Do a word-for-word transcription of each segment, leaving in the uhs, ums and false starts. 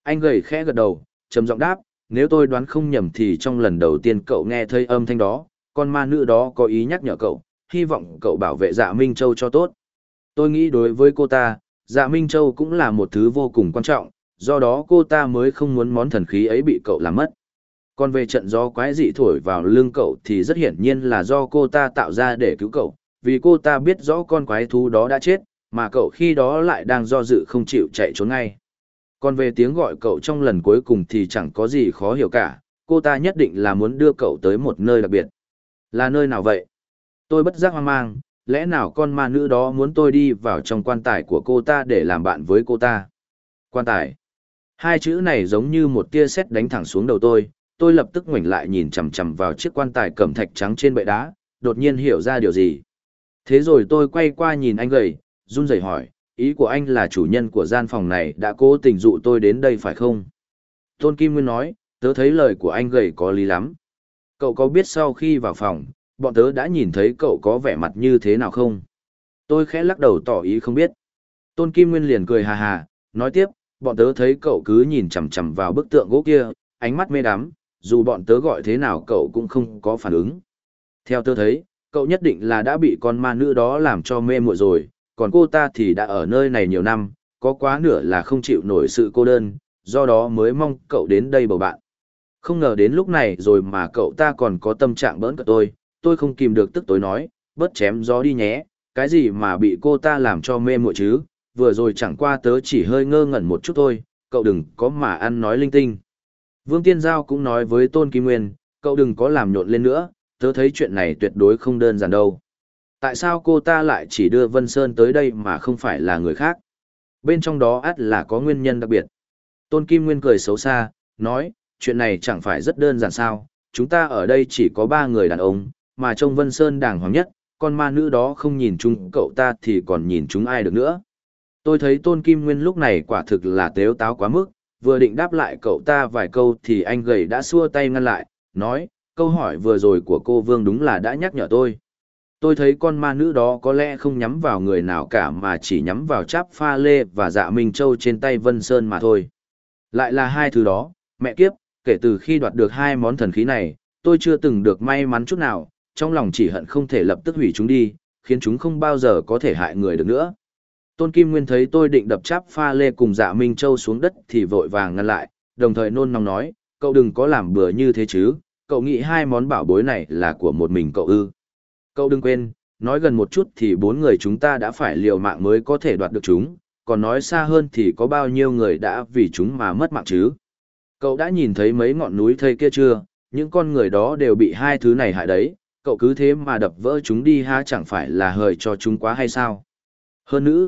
Anh gầy khẽ gật đầu, trầm giọng đáp, nếu tôi đoán không nhầm thì trong lần đầu tiên cậu nghe thấy âm thanh đó, con ma nữ đó có ý nhắc nhở cậu, hy vọng cậu bảo vệ Dạ Minh Châu cho tốt. Tôi nghĩ đối với cô ta, Dạ Minh Châu cũng là một thứ vô cùng quan trọng, do đó cô ta mới không muốn món thần khí ấy bị cậu làm mất. Còn về trận gió quái dị thổi vào lưng cậu thì rất hiển nhiên là do cô ta tạo ra để cứu cậu, vì cô ta biết rõ con quái thú đó đã chết, mà cậu khi đó lại đang do dự không chịu chạy trốn ngay. Còn về tiếng gọi cậu trong lần cuối cùng thì chẳng có gì khó hiểu cả, cô ta nhất định là muốn đưa cậu tới một nơi đặc biệt. Là nơi nào vậy? Tôi bất giác hoang mang, lẽ nào con ma nữ đó muốn tôi đi vào trong quan tài của cô ta để làm bạn với cô ta? Quan tài. Hai chữ này giống như một tia sét đánh thẳng xuống đầu tôi, tôi lập tức ngoảnh lại nhìn chằm chằm vào chiếc quan tài cẩm thạch trắng trên bệ đá, đột nhiên hiểu ra điều gì. Thế rồi tôi quay qua nhìn anh gầy, run rẩy hỏi, ý của anh là chủ nhân của gian phòng này đã cố tình dụ tôi đến đây phải không? Tôn Kim Nguyên nói, tớ thấy lời của anh gầy có lý lắm. Cậu có biết sau khi vào phòng, bọn tớ đã nhìn thấy cậu có vẻ mặt như thế nào không? Tôi khẽ lắc đầu tỏ ý không biết. Tôn Kim Nguyên liền cười hà hà, nói tiếp, bọn tớ thấy cậu cứ nhìn chằm chằm vào bức tượng gỗ kia, ánh mắt mê đắm, dù bọn tớ gọi thế nào cậu cũng không có phản ứng. Theo tớ thấy, cậu nhất định là đã bị con ma nữ đó làm cho mê muội rồi, còn cô ta thì đã ở nơi này nhiều năm, có quá nửa là không chịu nổi sự cô đơn, do đó mới mong cậu đến đây bầu bạn. Không ngờ đến lúc này rồi mà cậu ta còn có tâm trạng bỡn cợt tôi, tôi không kìm được tức tối nói, bớt chém gió đi nhé, cái gì mà bị cô ta làm cho mê muội chứ, vừa rồi chẳng qua tớ chỉ hơi ngơ ngẩn một chút thôi, cậu đừng có mà ăn nói linh tinh. Vương Tiên Giao cũng nói với Tôn Kim Nguyên, cậu đừng có làm nhộn lên nữa, tớ thấy chuyện này tuyệt đối không đơn giản đâu. Tại sao cô ta lại chỉ đưa Vân Sơn tới đây mà không phải là người khác? Bên trong đó ắt là có nguyên nhân đặc biệt. Tôn Kim Nguyên cười xấu xa, nói, chuyện này chẳng phải rất đơn giản sao, chúng ta ở đây chỉ có ba người đàn ông, mà trông Vân Sơn đàng hoàng nhất, con ma nữ đó không nhìn chúng cậu ta thì còn nhìn chúng ai được nữa. Tôi thấy Tôn Kim Nguyên lúc này quả thực là tếu táo quá mức, vừa định đáp lại cậu ta vài câu thì anh gầy đã xua tay ngăn lại, nói, câu hỏi vừa rồi của cô Vương đúng là đã nhắc nhở tôi. Tôi thấy con ma nữ đó có lẽ không nhắm vào người nào cả mà chỉ nhắm vào cháp pha lê và dạ Minh Châu trên tay Vân Sơn mà thôi. Lại là hai thứ đó, mẹ kiếp, kể từ khi đoạt được hai món thần khí này, tôi chưa từng được may mắn chút nào, trong lòng chỉ hận không thể lập tức hủy chúng đi, khiến chúng không bao giờ có thể hại người được nữa. Tôn Kim Nguyên thấy tôi định đập cháp pha lê cùng dạ Minh Châu xuống đất thì vội vàng ngăn lại, đồng thời nôn nóng nói, cậu đừng có làm bừa như thế chứ, cậu nghĩ hai món bảo bối này là của một mình cậu ư. Cậu đừng quên, nói gần một chút thì bốn người chúng ta đã phải liều mạng mới có thể đoạt được chúng, còn nói xa hơn thì có bao nhiêu người đã vì chúng mà mất mạng chứ. Cậu đã nhìn thấy mấy ngọn núi thây kia chưa, những con người đó đều bị hai thứ này hại đấy, cậu cứ thế mà đập vỡ chúng đi ha, chẳng phải là hời cho chúng quá hay sao. Hơn nữa,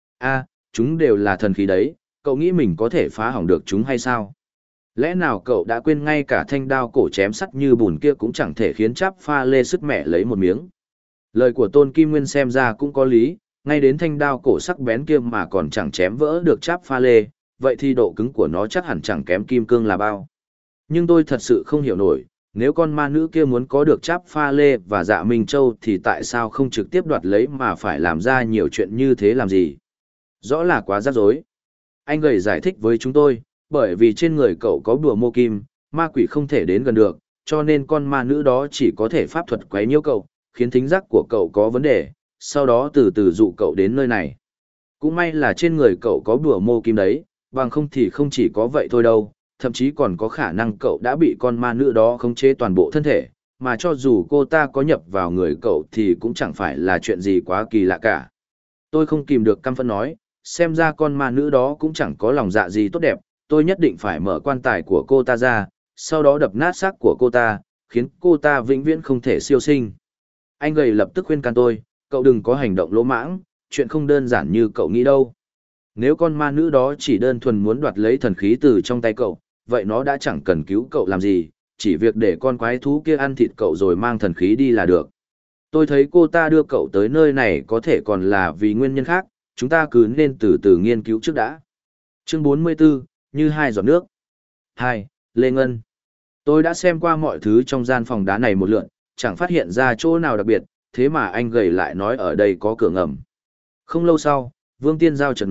a chúng đều là thần khí đấy, cậu nghĩ mình có thể phá hỏng được chúng hay sao? Lẽ nào cậu đã quên ngay cả thanh đao cổ chém sắt như bùn kia cũng chẳng thể khiến cháp pha lê sứt mẻ lấy một miếng? Lời của Tôn Kim Nguyên xem ra cũng có lý, ngay đến thanh đao cổ sắc bén kia mà còn chẳng chém vỡ được cháp pha lê, vậy thì độ cứng của nó chắc hẳn chẳng kém kim cương là bao. Nhưng tôi thật sự không hiểu nổi, nếu con ma nữ kia muốn có được cháp pha lê và dạ Minh Châu thì tại sao không trực tiếp đoạt lấy mà phải làm ra nhiều chuyện như thế làm gì? Rõ là quá rắc rối. Anh gầy giải thích với chúng tôi, bởi vì trên người cậu có bùa mô kim, ma quỷ không thể đến gần được, cho nên con ma nữ đó chỉ có thể pháp thuật quấy nhiễu cậu, khiến thính giác của cậu có vấn đề, sau đó từ từ dụ cậu đến nơi này. Cũng may là trên người cậu có bùa mô kim đấy, bằng không thì không chỉ có vậy thôi đâu, thậm chí còn có khả năng cậu đã bị con ma nữ đó khống chế toàn bộ thân thể, mà cho dù cô ta có nhập vào người cậu thì cũng chẳng phải là chuyện gì quá kỳ lạ cả. Tôi không kìm được căm phẫn nói, xem ra con ma nữ đó cũng chẳng có lòng dạ gì tốt đẹp, tôi nhất định phải mở quan tài của cô ta ra, sau đó đập nát xác của cô ta, khiến cô ta vĩnh viễn không thể siêu sinh. Anh gầy lập tức khuyên can tôi, cậu đừng có hành động lỗ mãng, chuyện không đơn giản như cậu nghĩ đâu. Nếu con ma nữ đó chỉ đơn thuần muốn đoạt lấy thần khí từ trong tay cậu, vậy nó đã chẳng cần cứu cậu làm gì, chỉ việc để con quái thú kia ăn thịt cậu rồi mang thần khí đi là được. Tôi thấy cô ta đưa cậu tới nơi này có thể còn là vì nguyên nhân khác, chúng ta cứ nên từ từ nghiên cứu trước đã. Chương bốn mươi tư, như hai giọt nước. hai. Lê Ngân. Tôi đã xem qua mọi thứ trong gian phòng đá này một lượt, chẳng phát hiện ra chỗ nào đặc biệt, thế mà anh gầy lại nói ở đây có cửa ngầm. Không lâu sau, Vương Tiên Giao chợt nói,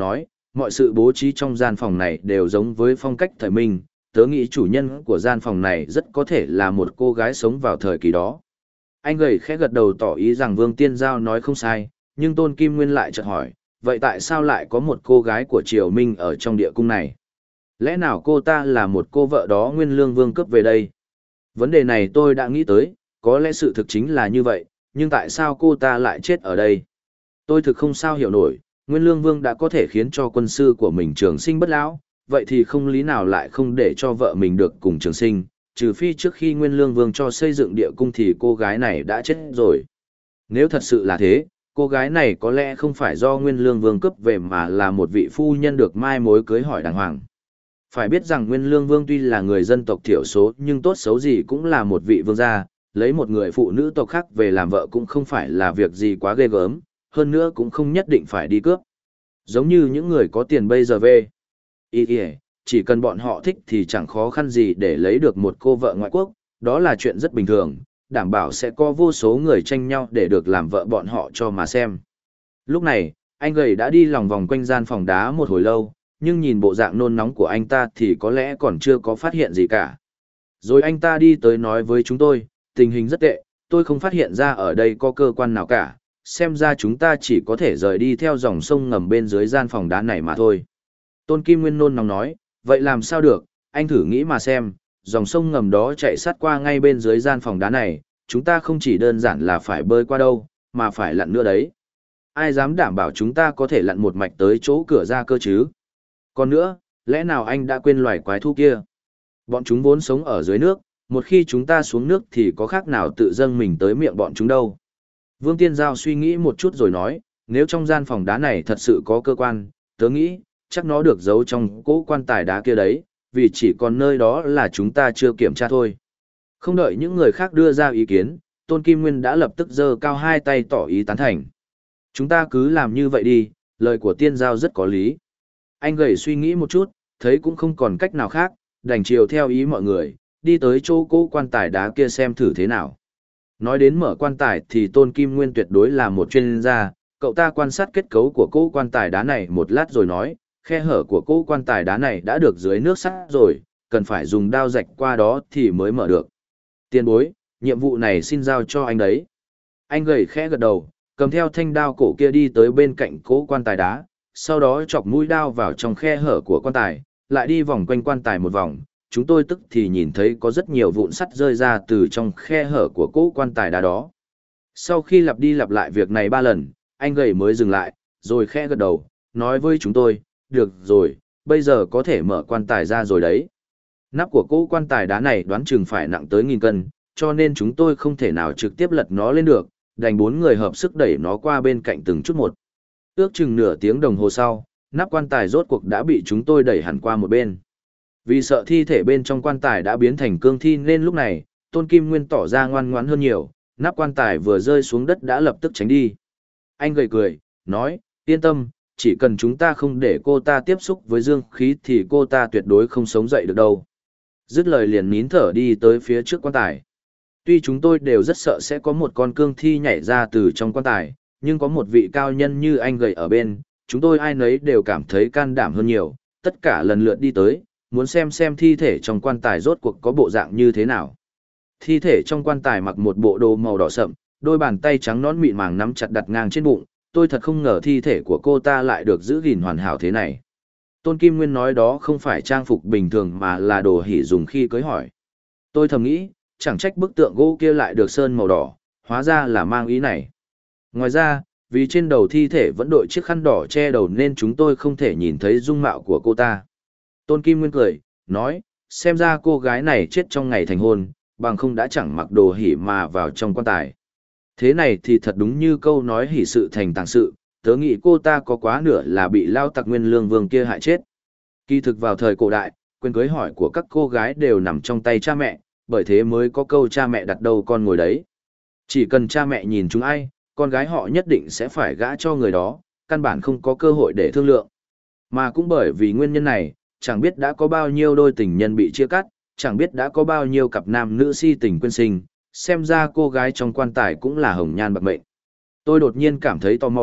mọi sự bố trí trong gian phòng này đều giống với phong cách thời Minh, tớ nghĩ chủ nhân của gian phòng này rất có thể là một cô gái sống vào thời kỳ đó. Anh gầy khẽ gật đầu tỏ ý rằng Vương Tiên Giao nói không sai, nhưng Tôn Kim Nguyên lại chợt hỏi, vậy tại sao lại có một cô gái của Triều Minh ở trong địa cung này? Lẽ nào cô ta là một cô vợ đó Nguyên Lương Vương cướp về đây? Vấn đề này tôi đã nghĩ tới, có lẽ sự thực chính là như vậy, nhưng tại sao cô ta lại chết ở đây? Tôi thực không sao hiểu nổi, Nguyên Lương Vương đã có thể khiến cho quân sư của mình trường sinh bất lão, vậy thì không lý nào lại không để cho vợ mình được cùng trường sinh, trừ phi trước khi Nguyên Lương Vương cho xây dựng địa cung thì cô gái này đã chết rồi. Nếu thật sự là thế, cô gái này có lẽ không phải do Nguyên Lương Vương cướp về mà là một vị phu nhân được mai mối cưới hỏi đàng hoàng. Phải biết rằng Nguyên Lương Vương tuy là người dân tộc thiểu số nhưng tốt xấu gì cũng là một vị vương gia, lấy một người phụ nữ tộc khác về làm vợ cũng không phải là việc gì quá ghê gớm, hơn nữa cũng không nhất định phải đi cướp. Giống như những người có tiền bây giờ về. Ý kìa, chỉ cần bọn họ thích thì chẳng khó khăn gì để lấy được một cô vợ ngoại quốc, đó là chuyện rất bình thường, đảm bảo sẽ có vô số người tranh nhau để được làm vợ bọn họ cho mà xem. Lúc này, anh gầy đã đi lòng vòng quanh gian phòng đá một hồi lâu, nhưng nhìn bộ dạng nôn nóng của anh ta thì có lẽ còn chưa có phát hiện gì cả. Rồi anh ta đi tới nói với chúng tôi, tình hình rất tệ, tôi không phát hiện ra ở đây có cơ quan nào cả, xem ra chúng ta chỉ có thể rời đi theo dòng sông ngầm bên dưới gian phòng đá này mà thôi. Tôn Kim Nguyên nôn nóng nói, vậy làm sao được, anh thử nghĩ mà xem, dòng sông ngầm đó chạy sát qua ngay bên dưới gian phòng đá này, chúng ta không chỉ đơn giản là phải bơi qua đâu, mà phải lặn nữa đấy. Ai dám đảm bảo chúng ta có thể lặn một mạch tới chỗ cửa ra cơ chứ? Còn nữa, lẽ nào anh đã quên loài quái thú kia? Bọn chúng vốn sống ở dưới nước, một khi chúng ta xuống nước thì có khác nào tự dâng mình tới miệng bọn chúng đâu. Vương Tiên Giao suy nghĩ một chút rồi nói, nếu trong gian phòng đá này thật sự có cơ quan, tớ nghĩ, chắc nó được giấu trong cỗ quan tài đá kia đấy, vì chỉ còn nơi đó là chúng ta chưa kiểm tra thôi. Không đợi những người khác đưa ra ý kiến, Tôn Kim Nguyên đã lập tức giơ cao hai tay tỏ ý tán thành. Chúng ta cứ làm như vậy đi, lời của Tiên Giao rất có lý. Anh gầy suy nghĩ một chút, thấy cũng không còn cách nào khác, đành chiều theo ý mọi người, đi tới chỗ cỗ quan tài đá kia xem thử thế nào. Nói đến mở quan tài thì Tôn Kim Nguyên tuyệt đối là một chuyên gia, cậu ta quan sát kết cấu của cỗ quan tài đá này một lát rồi nói, khe hở của cỗ quan tài đá này đã được dưới nước sắt rồi, cần phải dùng đao rạch qua đó thì mới mở được. Tiền bối, nhiệm vụ này xin giao cho anh đấy. Anh gầy khẽ gật đầu, cầm theo thanh đao cổ kia đi tới bên cạnh cỗ quan tài đá, sau đó chọc mũi đao vào trong khe hở của quan tài, lại đi vòng quanh quan tài một vòng. Chúng tôi tức thì nhìn thấy có rất nhiều vụn sắt rơi ra từ trong khe hở của cỗ quan tài đá đó. Sau khi lặp đi lặp lại việc này ba lần, anh gầy mới dừng lại, rồi khẽ gật đầu, nói với chúng tôi, được rồi, bây giờ có thể mở quan tài ra rồi đấy. Nắp của cỗ quan tài đá này đoán chừng phải nặng tới nghìn cân, cho nên chúng tôi không thể nào trực tiếp lật nó lên được, đành bốn người hợp sức đẩy nó qua bên cạnh từng chút một. Ước chừng nửa tiếng đồng hồ sau, nắp quan tài rốt cuộc đã bị chúng tôi đẩy hẳn qua một bên. Vì sợ thi thể bên trong quan tài đã biến thành cương thi nên lúc này, Tôn Kim Nguyên tỏ ra ngoan ngoãn hơn nhiều, nắp quan tài vừa rơi xuống đất đã lập tức tránh đi. Anh gầy cười, nói, yên tâm, chỉ cần chúng ta không để cô ta tiếp xúc với dương khí thì cô ta tuyệt đối không sống dậy được đâu. Dứt lời liền nín thở đi tới phía trước quan tài. Tuy chúng tôi đều rất sợ sẽ có một con cương thi nhảy ra từ trong quan tài, nhưng có một vị cao nhân như anh gầy ở bên, chúng tôi ai nấy đều cảm thấy can đảm hơn nhiều, tất cả lần lượt đi tới, muốn xem xem thi thể trong quan tài rốt cuộc có bộ dạng như thế nào. Thi thể trong quan tài mặc một bộ đồ màu đỏ sậm, đôi bàn tay trắng nõn mịn màng nắm chặt đặt ngang trên bụng, tôi thật không ngờ thi thể của cô ta lại được giữ gìn hoàn hảo thế này. Tôn Kim Nguyên nói đó không phải trang phục bình thường mà là đồ hỉ dùng khi cưới hỏi. Tôi thầm nghĩ, chẳng trách bức tượng gỗ kia lại được sơn màu đỏ, hóa ra là mang ý này. Ngoài ra, vì trên đầu thi thể vẫn đội chiếc khăn đỏ che đầu nên chúng tôi không thể nhìn thấy dung mạo của cô ta. Tôn Kim Nguyên cười, nói, xem ra cô gái này chết trong ngày thành hôn, bằng không đã chẳng mặc đồ hỉ mà vào trong quan tài. Thế này thì thật đúng như câu nói hỉ sự thành tàng sự, tớ nghĩ cô ta có quá nửa là bị lao tặc Nguyên Lương Vương kia hại chết. Kỳ thực vào thời cổ đại, quyền cưới hỏi của các cô gái đều nằm trong tay cha mẹ, bởi thế mới có câu cha mẹ đặt đâu con ngồi đấy. Chỉ cần cha mẹ nhìn chúng ai, con gái họ nhất định sẽ phải gả cho người đó, căn bản không có cơ hội để thương lượng. Mà cũng bởi vì nguyên nhân này, chẳng biết đã có bao nhiêu đôi tình nhân bị chia cắt, chẳng biết đã có bao nhiêu cặp nam nữ si tình quên sinh, xem ra cô gái trong quan tài cũng là hồng nhan bạc mệnh. Tôi đột nhiên cảm thấy tò mò,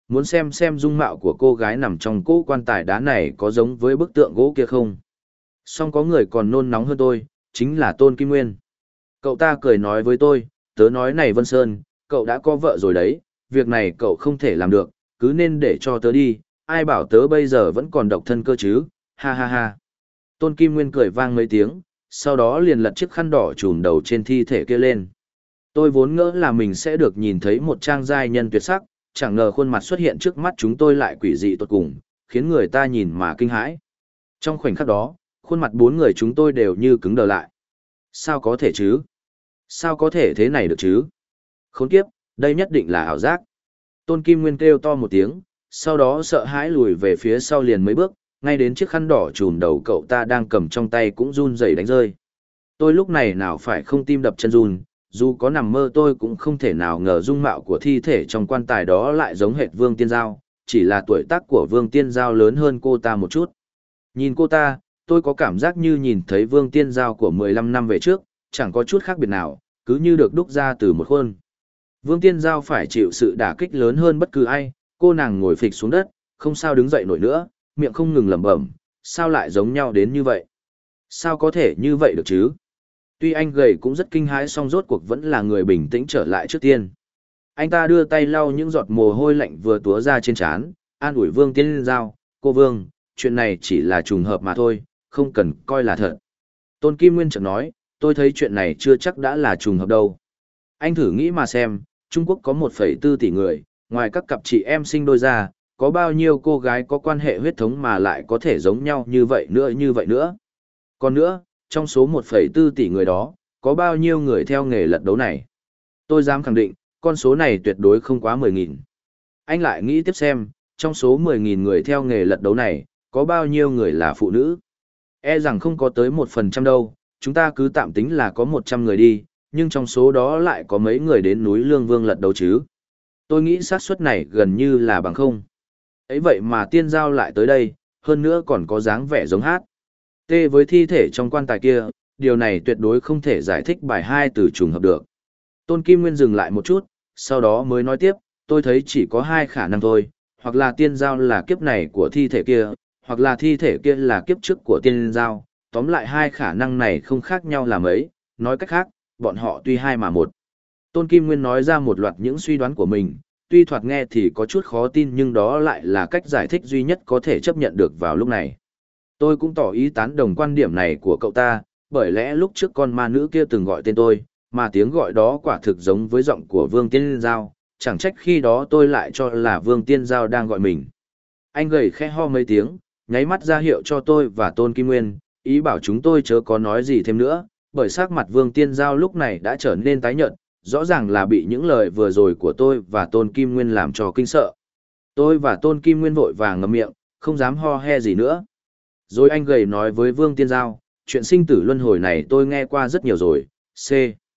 muốn xem xem dung mạo của cô gái nằm trong cỗ quan tài đá này có giống với bức tượng gỗ kia không. Song có người còn nôn nóng hơn tôi, chính là Tôn Kim Nguyên. Cậu ta cười nói với tôi, tớ nói này Vân Sơn, cậu đã có vợ rồi đấy, việc này cậu không thể làm được, cứ nên để cho tớ đi, ai bảo tớ bây giờ vẫn còn độc thân cơ chứ, ha ha ha. Tôn Kim Nguyên cười vang mấy tiếng, sau đó liền lật chiếc khăn đỏ trùm đầu trên thi thể kia lên. Tôi vốn ngỡ là mình sẽ được nhìn thấy một trang giai nhân tuyệt sắc, chẳng ngờ khuôn mặt xuất hiện trước mắt chúng tôi lại quỷ dị tột cùng, khiến người ta nhìn mà kinh hãi. Trong khoảnh khắc đó, khuôn mặt bốn người chúng tôi đều như cứng đờ lại. Sao có thể chứ? Sao có thể thế này được chứ? Khốn kiếp, đây nhất định là ảo giác. Tôn Kim Nguyên kêu to một tiếng, sau đó sợ hãi lùi về phía sau liền mấy bước, ngay đến chiếc khăn đỏ trùm đầu cậu ta đang cầm trong tay cũng run rẩy đánh rơi. Tôi lúc này nào phải không tim đập chân run, dù có nằm mơ tôi cũng không thể nào ngờ dung mạo của thi thể trong quan tài đó lại giống hệt Vương Tiên Giao, chỉ là tuổi tác của Vương Tiên Giao lớn hơn cô ta một chút. Nhìn cô ta, tôi có cảm giác như nhìn thấy Vương Tiên Giao của mười lăm năm về trước, chẳng có chút khác biệt nào, cứ như được đúc ra từ một khuôn. Vương Tiên Giao phải chịu sự đả kích lớn hơn bất cứ ai, cô nàng ngồi phịch xuống đất, không sao đứng dậy nổi nữa, miệng không ngừng lẩm bẩm, sao lại giống nhau đến như vậy? Sao có thể như vậy được chứ? Tuy anh gầy cũng rất kinh hãi song rốt cuộc vẫn là người bình tĩnh trở lại trước tiên. Anh ta đưa tay lau những giọt mồ hôi lạnh vừa túa ra trên trán, an ủi Vương Tiên Giao, cô Vương, chuyện này chỉ là trùng hợp mà thôi, không cần coi là thật. Tôn Kim Nguyên chợt nói, tôi thấy chuyện này chưa chắc đã là trùng hợp đâu. Anh thử nghĩ mà xem, Trung Quốc có một phẩy bốn tỷ người, ngoài các cặp chị em sinh đôi ra, có bao nhiêu cô gái có quan hệ huyết thống mà lại có thể giống nhau như vậy nữa như vậy nữa. Còn nữa, trong số một phẩy bốn tỷ người đó, có bao nhiêu người theo nghề lật đấu này? Tôi dám khẳng định, con số này tuyệt đối không quá mười nghìn. Anh lại nghĩ tiếp xem, trong số mười nghìn người theo nghề lật đấu này, có bao nhiêu người là phụ nữ? E rằng không có tới một phần trăm đâu, chúng ta cứ tạm tính là có một trăm người đi, nhưng trong số đó lại có mấy người đến núi Lương Vương lật đấu chứ? Tôi nghĩ xác suất này gần như là bằng không. Ấy vậy mà Tiên Giao lại tới đây, hơn nữa còn có dáng vẻ giống hát. Tê với thi thể trong quan tài kia, điều này tuyệt đối không thể giải thích bài hai từ trùng hợp được. Tôn Kim Nguyên dừng lại một chút, sau đó mới nói tiếp, tôi thấy chỉ có hai khả năng thôi, hoặc là Tiên Giao là kiếp này của thi thể kia, hoặc là thi thể kia là kiếp trước của Tiên Giao, tóm lại hai khả năng này không khác nhau là mấy, nói cách khác, bọn họ tuy hai mà một. Tôn Kim Nguyên nói ra một loạt những suy đoán của mình, tuy thoạt nghe thì có chút khó tin nhưng đó lại là cách giải thích duy nhất có thể chấp nhận được vào lúc này. Tôi cũng tỏ ý tán đồng quan điểm này của cậu ta, bởi lẽ lúc trước con ma nữ kia từng gọi tên tôi, mà tiếng gọi đó quả thực giống với giọng của Vương Tiên Giao, chẳng trách khi đó tôi lại cho là Vương Tiên Giao đang gọi mình. Anh gầy khẽ ho mấy tiếng, nháy mắt ra hiệu cho tôi và Tôn Kim Nguyên, ý bảo chúng tôi chớ có nói gì thêm nữa, bởi sắc mặt Vương Tiên Giao lúc này đã trở nên tái nhợt, rõ ràng là bị những lời vừa rồi của tôi và Tôn Kim Nguyên làm cho kinh sợ. Tôi và Tôn Kim Nguyên vội vàng ngậm miệng, không dám ho he gì nữa. Rồi anh gầy nói với Vương Tiên Giao, chuyện sinh tử luân hồi này tôi nghe qua rất nhiều rồi, C.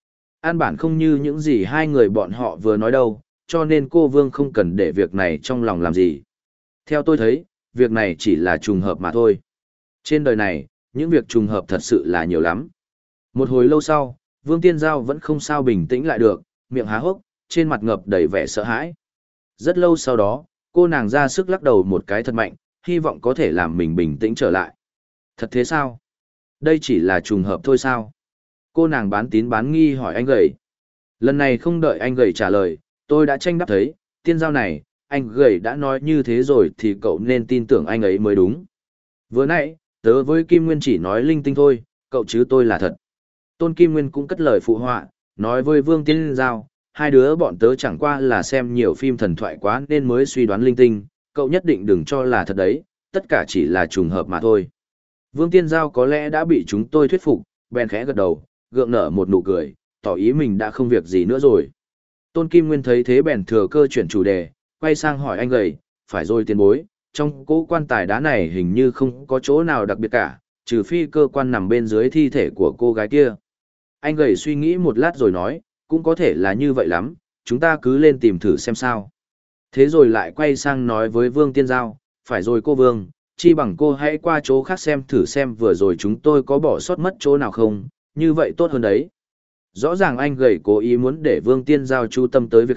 An bản không như những gì hai người bọn họ vừa nói đâu, cho nên cô Vương không cần để việc này trong lòng làm gì. Theo tôi thấy, việc này chỉ là trùng hợp mà thôi. Trên đời này, những việc trùng hợp thật sự là nhiều lắm. Một hồi lâu sau, Vương Tiên Giao vẫn không sao bình tĩnh lại được, miệng há hốc, trên mặt ngập đầy vẻ sợ hãi. Rất lâu sau đó, cô nàng ra sức lắc đầu một cái thật mạnh, hy vọng có thể làm mình bình tĩnh trở lại. Thật thế sao? Đây chỉ là trùng hợp thôi sao? Cô nàng bán tín bán nghi hỏi anh gầy. Lần này không đợi anh gầy trả lời, tôi đã tranh đáp thấy, Tiên Giao này, anh gầy đã nói như thế rồi thì cậu nên tin tưởng anh ấy mới đúng. Vừa nãy, tớ với Kim Nguyên chỉ nói linh tinh thôi, cậu chứ tôi là thật. Tôn Kim Nguyên cũng cất lời phụ họa, nói với Vương Tiên Giao, hai đứa bọn tớ chẳng qua là xem nhiều phim thần thoại quá nên mới suy đoán linh tinh, cậu nhất định đừng cho là thật đấy, tất cả chỉ là trùng hợp mà thôi. Vương Tiên Giao có lẽ đã bị chúng tôi thuyết phục, bèn khẽ gật đầu, gượng nở một nụ cười, tỏ ý mình đã không việc gì nữa rồi. Tôn Kim Nguyên thấy thế bèn thừa cơ chuyển chủ đề, quay sang hỏi anh gầy, phải rồi tiền bối, trong cỗ quan tài đá này hình như không có chỗ nào đặc biệt cả, trừ phi cơ quan nằm bên dưới thi thể của cô gái kia. Anh gầy suy nghĩ một lát rồi nói, cũng có thể là như vậy lắm, chúng ta cứ lên tìm thử xem sao. Thế rồi lại quay sang nói với Vương Tiên Giao, phải rồi cô Vương, chi bằng cô hãy qua chỗ khác xem thử xem vừa rồi chúng tôi có bỏ sót mất chỗ nào không, như vậy tốt hơn đấy. Rõ ràng anh gầy cố ý muốn để Vương Tiên Giao chú tâm tới việc khác,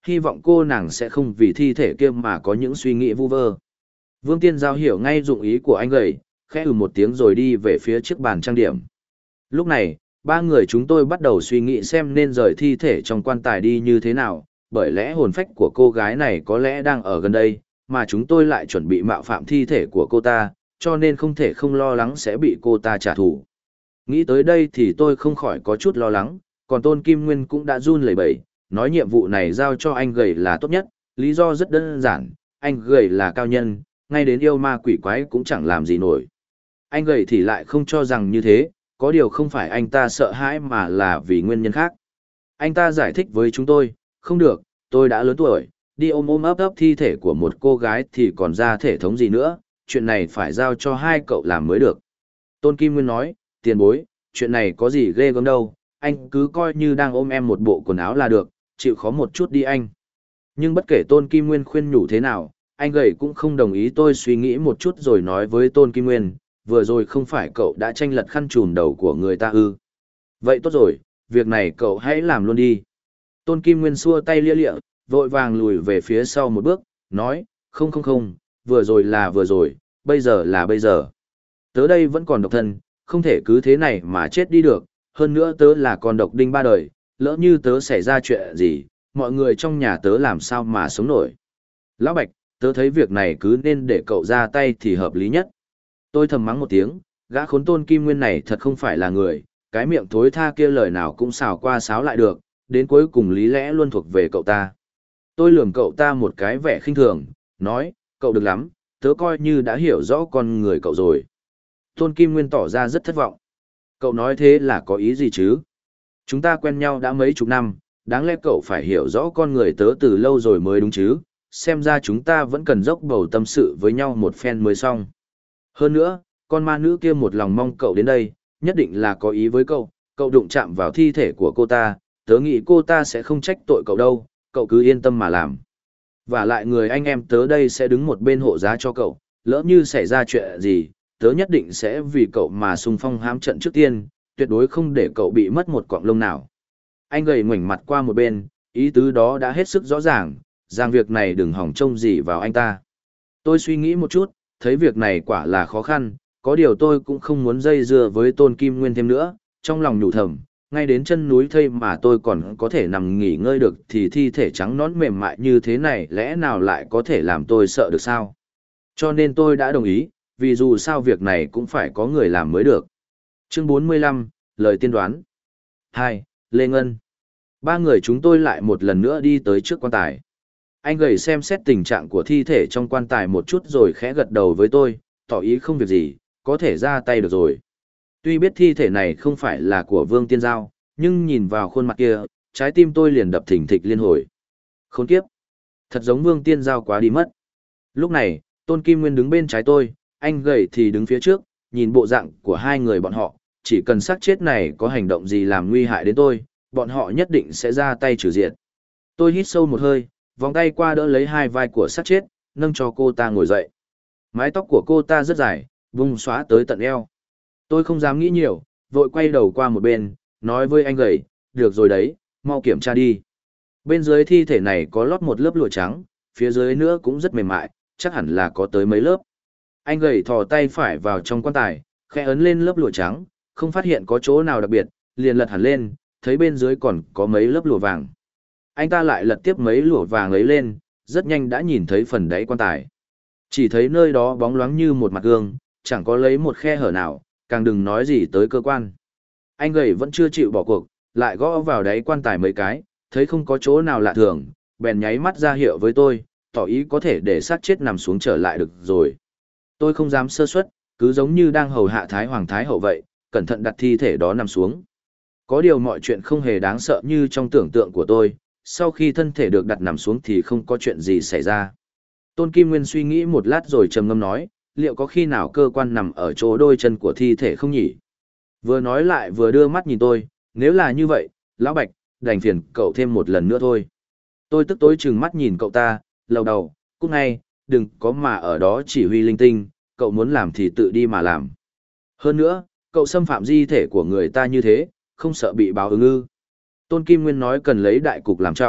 hy vọng cô nàng sẽ không vì thi thể kia mà có những suy nghĩ vu vơ. Vương Tiên Giao hiểu ngay dụng ý của anh gầy, khẽ ừ một tiếng rồi đi về phía chiếc bàn trang điểm. Lúc này, ba người chúng tôi bắt đầu suy nghĩ xem nên rời thi thể trong quan tài đi như thế nào, bởi lẽ hồn phách của cô gái này có lẽ đang ở gần đây, mà chúng tôi lại chuẩn bị mạo phạm thi thể của cô ta, cho nên không thể không lo lắng sẽ bị cô ta trả thù. Nghĩ tới đây thì tôi không khỏi có chút lo lắng, còn Tôn Kim Nguyên cũng đã run lẩy bẩy, nói nhiệm vụ này giao cho anh gầy là tốt nhất, lý do rất đơn giản, anh gầy là cao nhân, ngay đến yêu ma quỷ quái cũng chẳng làm gì nổi. Anh gầy thì lại không cho rằng như thế, có điều không phải anh ta sợ hãi mà là vì nguyên nhân khác. Anh ta giải thích với chúng tôi, không được, tôi đã lớn tuổi, đi ôm ôm ấp ấp thi thể của một cô gái thì còn ra thể thống gì nữa, chuyện này phải giao cho hai cậu làm mới được. Tôn Kim Nguyên nói, tiền bối, chuyện này có gì ghê gớm đâu, anh cứ coi như đang ôm em một bộ quần áo là được, chịu khó một chút đi anh. Nhưng bất kể Tôn Kim Nguyên khuyên nhủ thế nào, anh gầy cũng không đồng ý. Tôi suy nghĩ một chút rồi nói với Tôn Kim Nguyên, vừa rồi không phải cậu đã tranh lật khăn trùm đầu của người ta ư? Vậy tốt rồi, việc này cậu hãy làm luôn đi. Tôn Kim Nguyên xua tay lia lịa, vội vàng lùi về phía sau một bước, nói, không không không, vừa rồi là vừa rồi, bây giờ là bây giờ. Tớ đây vẫn còn độc thân, không thể cứ thế này mà chết đi được, hơn nữa tớ là con độc đinh ba đời, lỡ như tớ xảy ra chuyện gì, mọi người trong nhà tớ làm sao mà sống nổi. Lão Bạch, tớ thấy việc này cứ nên để cậu ra tay thì hợp lý nhất. Tôi thầm mắng một tiếng, gã khốn Tôn Kim Nguyên này thật không phải là người, cái miệng thối tha kia lời nào cũng xào qua xáo lại được, đến cuối cùng lý lẽ luôn thuộc về cậu ta. Tôi lườm cậu ta một cái vẻ khinh thường, nói, cậu được lắm, tớ coi như đã hiểu rõ con người cậu rồi. Tôn Kim Nguyên tỏ ra rất thất vọng. Cậu nói thế là có ý gì chứ? Chúng ta quen nhau đã mấy chục năm, đáng lẽ cậu phải hiểu rõ con người tớ từ lâu rồi mới đúng chứ, xem ra chúng ta vẫn cần dốc bầu tâm sự với nhau một phen mới xong. Hơn nữa, con ma nữ kia một lòng mong cậu đến đây, nhất định là có ý với cậu, cậu đụng chạm vào thi thể của cô ta, tớ nghĩ cô ta sẽ không trách tội cậu đâu, cậu cứ yên tâm mà làm. Và lại người anh em tớ đây sẽ đứng một bên hộ giá cho cậu, lỡ như xảy ra chuyện gì, tớ nhất định sẽ vì cậu mà xung phong hãm trận trước tiên, tuyệt đối không để cậu bị mất một cọng lông nào. Anh gầy ngoảnh mặt qua một bên, ý tứ đó đã hết sức rõ ràng, rằng việc này đừng hỏng trông gì vào anh ta. Tôi suy nghĩ một chút, thấy việc này quả là khó khăn, có điều tôi cũng không muốn dây dưa với Tôn Kim Nguyên thêm nữa, trong lòng nhủ thầm, ngay đến chân núi thây mà tôi còn có thể nằm nghỉ ngơi được thì thi thể trắng nõn mềm mại như thế này lẽ nào lại có thể làm tôi sợ được sao? Cho nên tôi đã đồng ý, vì dù sao việc này cũng phải có người làm mới được. Chương bốn mươi lăm, lời tiên đoán. hai. Lê Ngân. Ba người chúng tôi lại một lần nữa đi tới trước quan tài. Anh gầy xem xét tình trạng của thi thể trong quan tài một chút rồi khẽ gật đầu với tôi, tỏ ý không việc gì, có thể ra tay được rồi. Tuy biết thi thể này không phải là của Vương Tiên Giao, nhưng nhìn vào khuôn mặt kia, trái tim tôi liền đập thình thịch liên hồi. Khốn kiếp! Thật giống Vương Tiên Giao quá đi mất. Lúc này, Tôn Kim Nguyên đứng bên trái tôi, anh gầy thì đứng phía trước, nhìn bộ dạng của hai người bọn họ, chỉ cần xác chết này có hành động gì làm nguy hại đến tôi, bọn họ nhất định sẽ ra tay trừ diệt. Tôi hít sâu một hơi, vòng tay qua đỡ lấy hai vai của xác chết, nâng cho cô ta ngồi dậy. Mái tóc của cô ta rất dài, vung xóa tới tận eo. Tôi không dám nghĩ nhiều, vội quay đầu qua một bên, nói với anh gầy, được rồi đấy, mau kiểm tra đi. Bên dưới thi thể này có lót một lớp lụa trắng, phía dưới nữa cũng rất mềm mại, chắc hẳn là có tới mấy lớp. Anh gầy thò tay phải vào trong quan tài, khẽ ấn lên lớp lụa trắng, không phát hiện có chỗ nào đặc biệt, liền lật hẳn lên, thấy bên dưới còn có mấy lớp lụa vàng. Anh ta lại lật tiếp mấy lụa vàng ấy lên, rất nhanh đã nhìn thấy phần đáy quan tài. Chỉ thấy nơi đó bóng loáng như một mặt gương, chẳng có lấy một khe hở nào, càng đừng nói gì tới cơ quan. Anh gầy vẫn chưa chịu bỏ cuộc, lại gõ vào đáy quan tài mấy cái, thấy không có chỗ nào lạ thường, bèn nháy mắt ra hiệu với tôi, tỏ ý có thể để xác chết nằm xuống trở lại được rồi. Tôi không dám sơ suất, cứ giống như đang hầu hạ Thái Hoàng Thái Hậu vậy, cẩn thận đặt thi thể đó nằm xuống. Có điều mọi chuyện không hề đáng sợ như trong tưởng tượng của tôi, sau khi thân thể được đặt nằm xuống thì không có chuyện gì xảy ra. Tôn Kim Nguyên suy nghĩ một lát rồi trầm ngâm nói, liệu có khi nào cơ quan nằm ở chỗ đôi chân của thi thể không nhỉ? Vừa nói lại vừa đưa mắt nhìn tôi, nếu là như vậy, Lão Bạch, đành phiền cậu thêm một lần nữa thôi. Tôi tức tối chừng mắt nhìn cậu ta, lầu đầu, cút ngay, đừng có mà ở đó chỉ huy linh tinh, cậu muốn làm thì tự đi mà làm. Hơn nữa, cậu xâm phạm di thể của người ta như thế, không sợ bị báo ứng ư? Tôn Kim Nguyên nói cần lấy đại cục làm trọng,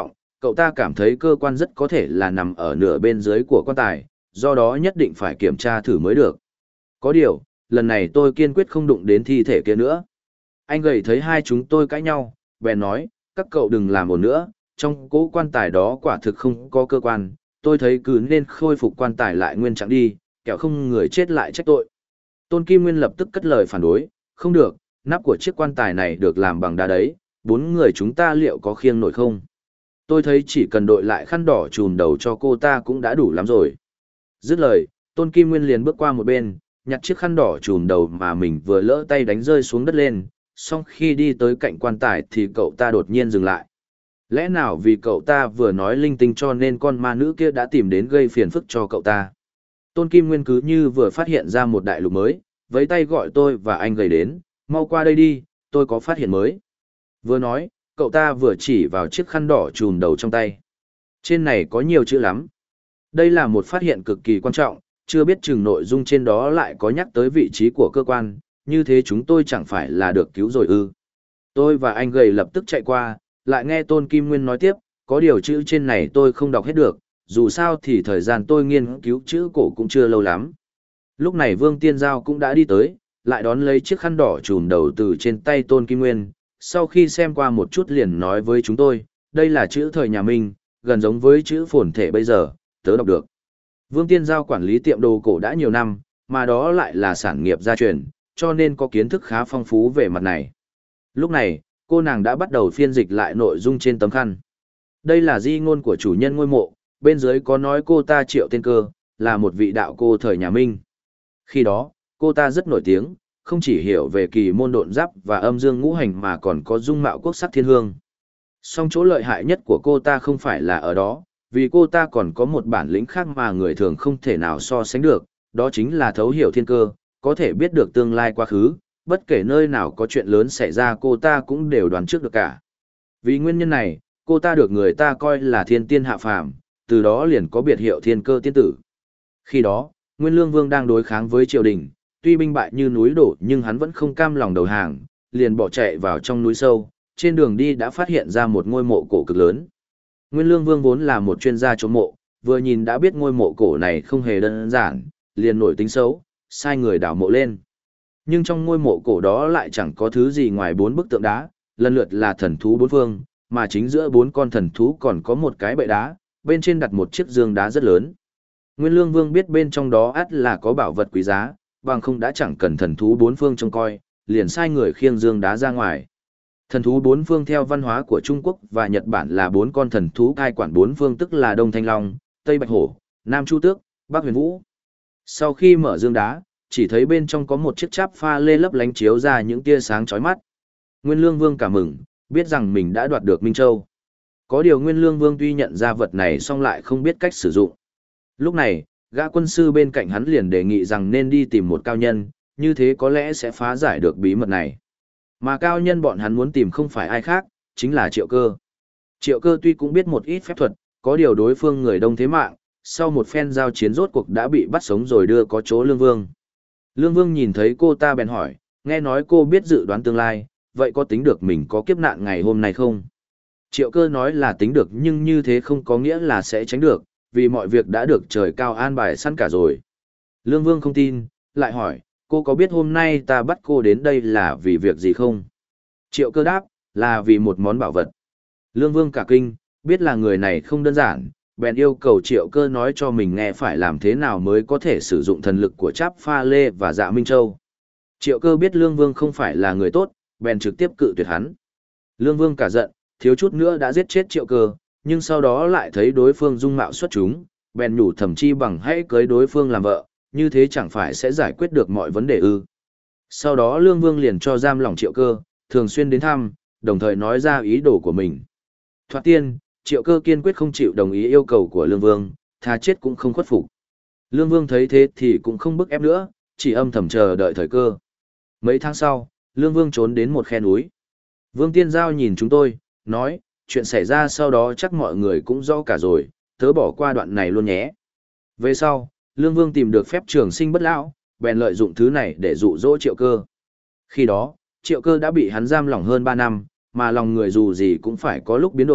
Cậu ta cảm thấy cơ quan rất có thể là nằm ở nửa bên dưới của quan tài, do đó nhất định phải kiểm tra thử mới được. Có điều, lần này tôi kiên quyết không đụng đến thi thể kia nữa. Anh gầy thấy hai chúng tôi cãi nhau, bèn nói, các cậu đừng làm ồn nữa, trong cỗ quan tài đó quả thực không có cơ quan, tôi thấy cứ nên khôi phục quan tài lại nguyên trạng đi, kẻo không người chết lại trách tội. Tôn Kim Nguyên lập tức cất lời phản đối, không được, nắp của chiếc quan tài này được làm bằng đá đấy, bốn người chúng ta liệu có khiêng nổi không? Tôi thấy chỉ cần đội lại khăn đỏ trùm đầu cho cô ta cũng đã đủ lắm rồi. Dứt lời, Tôn Kim Nguyên liền bước qua một bên, nhặt chiếc khăn đỏ trùm đầu mà mình vừa lỡ tay đánh rơi xuống đất lên, song khi đi tới cạnh quan tài thì cậu ta đột nhiên dừng lại. Lẽ nào vì cậu ta vừa nói linh tinh cho nên con ma nữ kia đã tìm đến gây phiền phức cho cậu ta? Tôn Kim Nguyên cứ như vừa phát hiện ra một đại lục mới, vẫy tay gọi tôi và anh gầy đến, mau qua đây đi, tôi có phát hiện mới. Vừa nói, cậu ta vừa chỉ vào chiếc khăn đỏ trùm đầu trong tay. Trên này có nhiều chữ lắm. Đây là một phát hiện cực kỳ quan trọng, chưa biết chừng nội dung trên đó lại có nhắc tới vị trí của cơ quan, như thế chúng tôi chẳng phải là được cứu rồi ư. Tôi và anh gầy lập tức chạy qua, lại nghe Tôn Kim Nguyên nói tiếp, có điều chữ trên này tôi không đọc hết được, dù sao thì thời gian tôi nghiên cứu chữ cổ cũng chưa lâu lắm. Lúc này Vương Tiên Giao cũng đã đi tới, lại đón lấy chiếc khăn đỏ trùm đầu từ trên tay Tôn Kim Nguyên, sau khi xem qua một chút liền nói với chúng tôi, đây là chữ thời nhà Minh, gần giống với chữ phồn thể bây giờ, tớ đọc được. Vương Tiên Giao quản lý tiệm đồ cổ đã nhiều năm, mà đó lại là sản nghiệp gia truyền, cho nên có kiến thức khá phong phú về mặt này. Lúc này, cô nàng đã bắt đầu phiên dịch lại nội dung trên tấm khăn. Đây là di ngôn của chủ nhân ngôi mộ, bên dưới có nói cô ta Triệu Tiên Cơ, là một vị đạo cô thời nhà Minh. Khi đó, cô ta rất nổi tiếng, không chỉ hiểu về kỳ môn độn giáp và âm dương ngũ hành mà còn có dung mạo quốc sắc thiên hương. Song chỗ lợi hại nhất của cô ta không phải là ở đó, vì cô ta còn có một bản lĩnh khác mà người thường không thể nào so sánh được, đó chính là thấu hiểu thiên cơ, có thể biết được tương lai quá khứ, bất kể nơi nào có chuyện lớn xảy ra cô ta cũng đều đoán trước được cả. Vì nguyên nhân này, cô ta được người ta coi là thiên tiên hạ phàm, từ đó liền có biệt hiệu thiên cơ tiên tử. Khi đó, Nguyên Lương Vương đang đối kháng với triều đình, tuy binh bại như núi đổ nhưng hắn vẫn không cam lòng đầu hàng, liền bỏ chạy vào trong núi sâu, trên đường đi đã phát hiện ra một ngôi mộ cổ cực lớn. Nguyên Lương Vương vốn là một chuyên gia trộm mộ, vừa nhìn đã biết ngôi mộ cổ này không hề đơn giản, liền nổi tính xấu, sai người đào mộ lên. Nhưng trong ngôi mộ cổ đó lại chẳng có thứ gì ngoài bốn bức tượng đá, lần lượt là thần thú bốn phương, mà chính giữa bốn con thần thú còn có một cái bệ đá, bên trên đặt một chiếc dương đá rất lớn. Nguyên Lương Vương biết bên trong đó ắt là có bảo vật quý giá, bằng không đã chẳng cần thần thú bốn phương trông coi, liền sai người khiêng dương đá ra ngoài. Thần thú bốn phương theo văn hóa của Trung Quốc và Nhật Bản là bốn con thần thú cai quản bốn phương, tức là Đông Thanh Long, Tây Bạch Hổ, Nam Chu Tước, Bắc Huyền Vũ. Sau khi mở dương đá, chỉ thấy bên trong có một chiếc cháp pha lê lấp lánh chiếu ra những tia sáng chói mắt. Nguyên Lương Vương cảm mừng, biết rằng mình đã đoạt được Minh Châu. Có điều Nguyên Lương Vương tuy nhận ra vật này song lại không biết cách sử dụng. Lúc này, gã quân sư bên cạnh hắn liền đề nghị rằng nên đi tìm một cao nhân, như thế có lẽ sẽ phá giải được bí mật này. Mà cao nhân bọn hắn muốn tìm không phải ai khác, chính là Triệu Cơ. Triệu Cơ tuy cũng biết một ít phép thuật, có điều đối phương người đông thế mạng, sau một phen giao chiến rốt cuộc đã bị bắt sống rồi đưa có chỗ Lương Vương. Lương Vương nhìn thấy cô ta bèn hỏi, nghe nói cô biết dự đoán tương lai, vậy có tính được mình có kiếp nạn ngày hôm nay không? Triệu Cơ nói là tính được nhưng như thế không có nghĩa là sẽ tránh được, vì mọi việc đã được trời cao an bài sẵn cả rồi. Lương Vương không tin, lại hỏi, cô có biết hôm nay ta bắt cô đến đây là vì việc gì không? Triệu Cơ đáp, là vì một món bảo vật. Lương Vương cả kinh, biết là người này không đơn giản, bèn yêu cầu Triệu Cơ nói cho mình nghe phải làm thế nào mới có thể sử dụng thần lực của Tráp Pha Lê và Dạ Minh Châu. Triệu Cơ biết Lương Vương không phải là người tốt, bèn trực tiếp cự tuyệt hắn. Lương Vương cả giận, thiếu chút nữa đã giết chết Triệu Cơ, nhưng sau đó lại thấy đối phương dung mạo xuất chúng, bèn nhủ thầm chi bằng hãy cưới đối phương làm vợ, như thế chẳng phải sẽ giải quyết được mọi vấn đề ư. Sau đó Lương Vương liền cho giam lỏng Triệu Cơ, thường xuyên đến thăm, đồng thời nói ra ý đồ của mình. Thoạt tiên, Triệu Cơ kiên quyết không chịu đồng ý yêu cầu của Lương Vương, thà chết cũng không khuất phục. Lương Vương thấy thế thì cũng không bức ép nữa, chỉ âm thầm chờ đợi thời cơ. Mấy tháng sau, Lương Vương trốn đến một khe núi. Vương Tiên Giao nhìn chúng tôi, nói, chuyện xảy ra sau đó chắc mọi người cũng rõ cả rồi, tớ bỏ qua đoạn này luôn nhé. Về sau, Lương Vương tìm được phép trường sinh bất lão, bèn lợi dụng thứ này để dụ dỗ Triệu Cơ. Khi đó, Triệu Cơ đã bị hắn giam lỏng hơn ba năm, mà lòng người dù gì cũng phải có lúc biến đổi,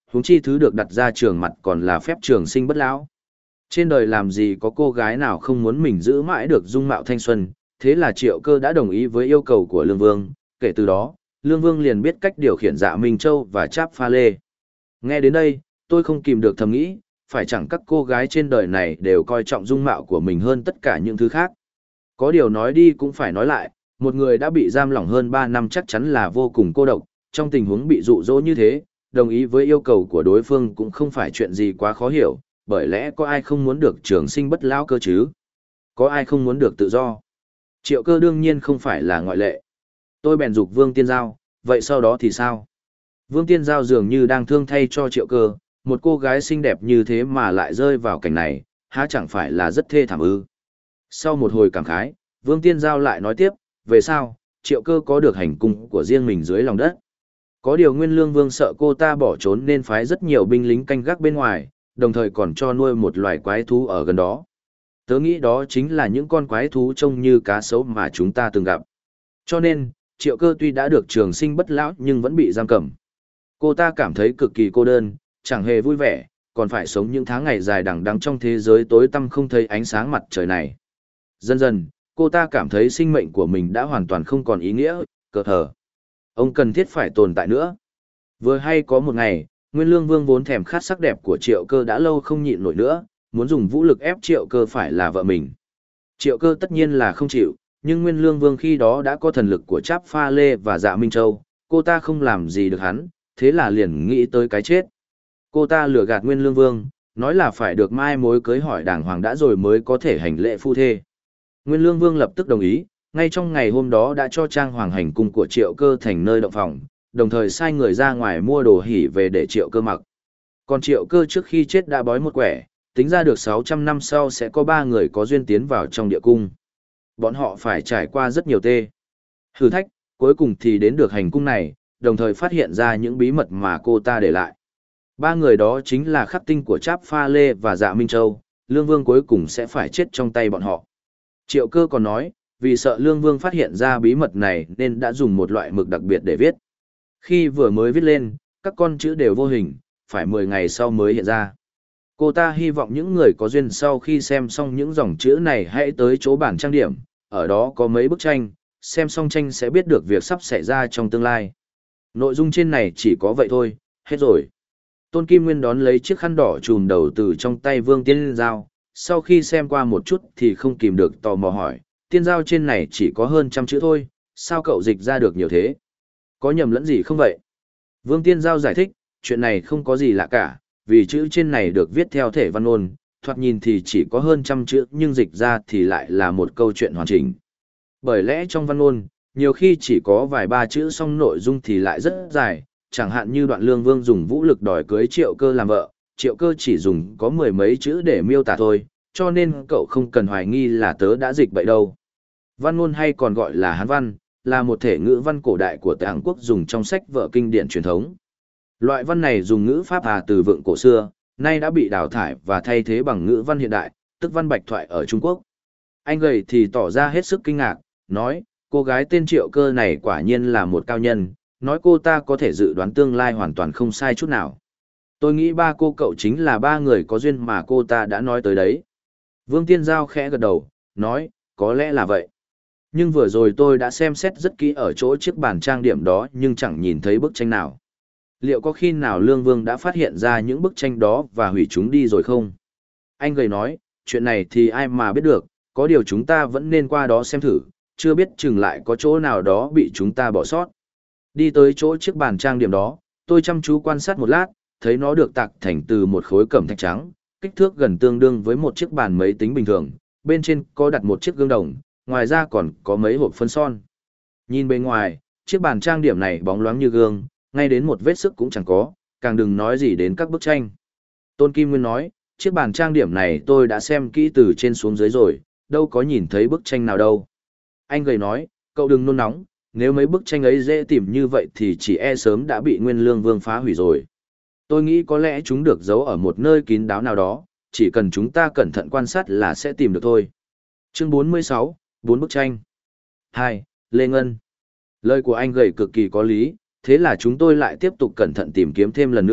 huống chi thứ được đặt ra trường mặt còn là phép trường sinh bất lão. Trên đời làm gì có cô gái nào không muốn mình giữ mãi được dung mạo thanh xuân, thế là Triệu Cơ đã đồng ý với yêu cầu của Lương Vương, kể từ đó, Lương Vương liền biết cách điều khiển Dạ Minh Châu và Tráp Pha Lê. Nghe đến đây, tôi không kìm được thầm nghĩ, phải chẳng các cô gái trên đời này đều coi trọng dung mạo của mình hơn tất cả những thứ khác. Có điều nói đi cũng phải nói lại, một người đã bị giam lỏng hơn ba năm chắc chắn là vô cùng cô độc, trong tình huống bị dụ dỗ như thế, đồng ý với yêu cầu của đối phương cũng không phải chuyện gì quá khó hiểu, bởi lẽ có ai không muốn được trường sinh bất lão cơ chứ? Có ai không muốn được tự do? Triệu Cơ đương nhiên không phải là ngoại lệ. Tôi bèn dục Vương Tiên Giao, vậy sau đó thì sao? Vương Tiên Giao dường như đang thương thay cho Triệu Cơ, một cô gái xinh đẹp như thế mà lại rơi vào cảnh này, há chẳng phải là rất thê thảm ư? Sau một hồi cảm khái, Vương Tiên Giao lại nói tiếp, về sau, Triệu Cơ có được hành cung của riêng mình dưới lòng đất. Có điều Nguyên Lương Vương sợ cô ta bỏ trốn nên phái rất nhiều binh lính canh gác bên ngoài, đồng thời còn cho nuôi một loài quái thú ở gần đó. Tớ nghĩ đó chính là những con quái thú trông như cá sấu mà chúng ta từng gặp. Cho nên, Triệu Cơ tuy đã được trường sinh bất lão nhưng vẫn bị giam cầm. Cô ta cảm thấy cực kỳ cô đơn, chẳng hề vui vẻ, còn phải sống những tháng ngày dài đằng đẵng trong thế giới tối tăm không thấy ánh sáng mặt trời này. Dần dần, cô ta cảm thấy sinh mệnh của mình đã hoàn toàn không còn ý nghĩa, cờ thờ. Ông cần thiết phải tồn tại nữa. Vừa hay có một ngày, Nguyên Lương Vương vốn thèm khát sắc đẹp của Triệu Cơ đã lâu không nhịn nổi nữa, muốn dùng vũ lực ép Triệu Cơ phải là vợ mình. Triệu Cơ tất nhiên là không chịu, nhưng Nguyên Lương Vương khi đó đã có thần lực của Tráp Pha Lê và Dạ Minh Châu, cô ta không làm gì được hắn, thế là liền nghĩ tới cái chết. Cô ta lừa gạt Nguyên Lương Vương, nói là phải được mai mối cưới hỏi đàng hoàng đã rồi mới có thể hành lễ phu thê. Nguyên Lương Vương lập tức đồng ý, ngay trong ngày hôm đó đã cho trang hoàng hành cung của Triệu Cơ thành nơi động phòng, đồng thời sai người ra ngoài mua đồ hỉ về để Triệu Cơ mặc. Còn Triệu Cơ trước khi chết đã bói một quẻ, tính ra được sáu trăm năm sau sẽ có ba người có duyên tiến vào trong địa cung. Bọn họ phải trải qua rất nhiều tê thử thách, cuối cùng thì đến được hành cung này, đồng thời phát hiện ra những bí mật mà cô ta để lại. Ba người đó chính là khắc tinh của Tráp Pha Lê và Dạ Minh Châu, Lương Vương cuối cùng sẽ phải chết trong tay bọn họ. Triệu Cơ còn nói, vì sợ Lương Vương phát hiện ra bí mật này nên đã dùng một loại mực đặc biệt để viết. Khi vừa mới viết lên, các con chữ đều vô hình, phải mười ngày sau mới hiện ra. Cô ta hy vọng những người có duyên sau khi xem xong những dòng chữ này hãy tới chỗ bản trang điểm, ở đó có mấy bức tranh, xem xong tranh sẽ biết được việc sắp xảy ra trong tương lai. Nội dung trên này chỉ có vậy thôi, hết rồi. Tôn Kim Nguyên đón lấy chiếc khăn đỏ trùm đầu từ trong tay Vương Tiên Giao, sau khi xem qua một chút thì không kìm được tò mò hỏi, Tiên Giao trên này chỉ có hơn trăm chữ thôi, sao cậu dịch ra được nhiều thế? Có nhầm lẫn gì không vậy? Vương Tiên Giao giải thích, chuyện này không có gì lạ cả, vì chữ trên này được viết theo thể văn ôn, thoạt nhìn thì chỉ có hơn trăm chữ nhưng dịch ra thì lại là một câu chuyện hoàn chỉnh. Bởi lẽ trong văn ôn, nhiều khi chỉ có vài ba chữ song nội dung thì lại rất dài, chẳng hạn như đoạn Lương Vương dùng vũ lực đòi cưới Triệu Cơ làm vợ, Triệu Cơ chỉ dùng có mười mấy chữ để miêu tả thôi, cho nên cậu không cần hoài nghi là tớ đã dịch vậy đâu. Văn ngôn hay còn gọi là Hán văn, là một thể ngữ văn cổ đại của Tạng Quốc dùng trong sách vở kinh điển truyền thống. Loại văn này dùng ngữ pháp Hà từ vựng cổ xưa, nay đã bị đào thải và thay thế bằng ngữ văn hiện đại, tức văn bạch thoại ở Trung Quốc. Anh gầy thì tỏ ra hết sức kinh ngạc, nói, cô gái tên Triệu Cơ này quả nhiên là một cao nhân, nói cô ta có thể dự đoán tương lai hoàn toàn không sai chút nào. Tôi nghĩ ba cô cậu chính là ba người có duyên mà cô ta đã nói tới đấy. Vương Tiên Giao khẽ gật đầu, nói, có lẽ là vậy. Nhưng vừa rồi tôi đã xem xét rất kỹ ở chỗ chiếc bàn trang điểm đó nhưng chẳng nhìn thấy bức tranh nào. Liệu có khi nào Lương Vương đã phát hiện ra những bức tranh đó và hủy chúng đi rồi không? Anh gầy nói, chuyện này thì ai mà biết được, có điều chúng ta vẫn nên qua đó xem thử, chưa biết chừng lại có chỗ nào đó bị chúng ta bỏ sót. Đi tới chỗ chiếc bàn trang điểm đó, tôi chăm chú quan sát một lát, thấy nó được tạc thành từ một khối cẩm thạch trắng, kích thước gần tương đương với một chiếc bàn máy tính bình thường, bên trên có đặt một chiếc gương đồng, ngoài ra còn có mấy hộp phấn son. Nhìn bên ngoài, chiếc bàn trang điểm này bóng loáng như gương, ngay đến một vết sức cũng chẳng có, càng đừng nói gì đến các bức tranh. Tôn Kim Nguyên nói, chiếc bàn trang điểm này tôi đã xem kỹ từ trên xuống dưới rồi, đâu có nhìn thấy bức tranh nào đâu. Anh gầy nói, cậu đừng nôn nóng, nếu mấy bức tranh ấy dễ tìm như vậy thì chỉ e sớm đã bị Nguyên Lương Vương phá hủy rồi. Tôi nghĩ có lẽ chúng được giấu ở một nơi kín đáo nào đó, chỉ cần chúng ta cẩn thận quan sát là sẽ tìm được thôi. Chương bốn mươi sáu, bốn bức tranh. hai. Lê Ngân. Lời của anh gầy cực kỳ có lý, thế là chúng tôi lại tiếp tục cẩn thận tìm kiếm thêm lần nữa,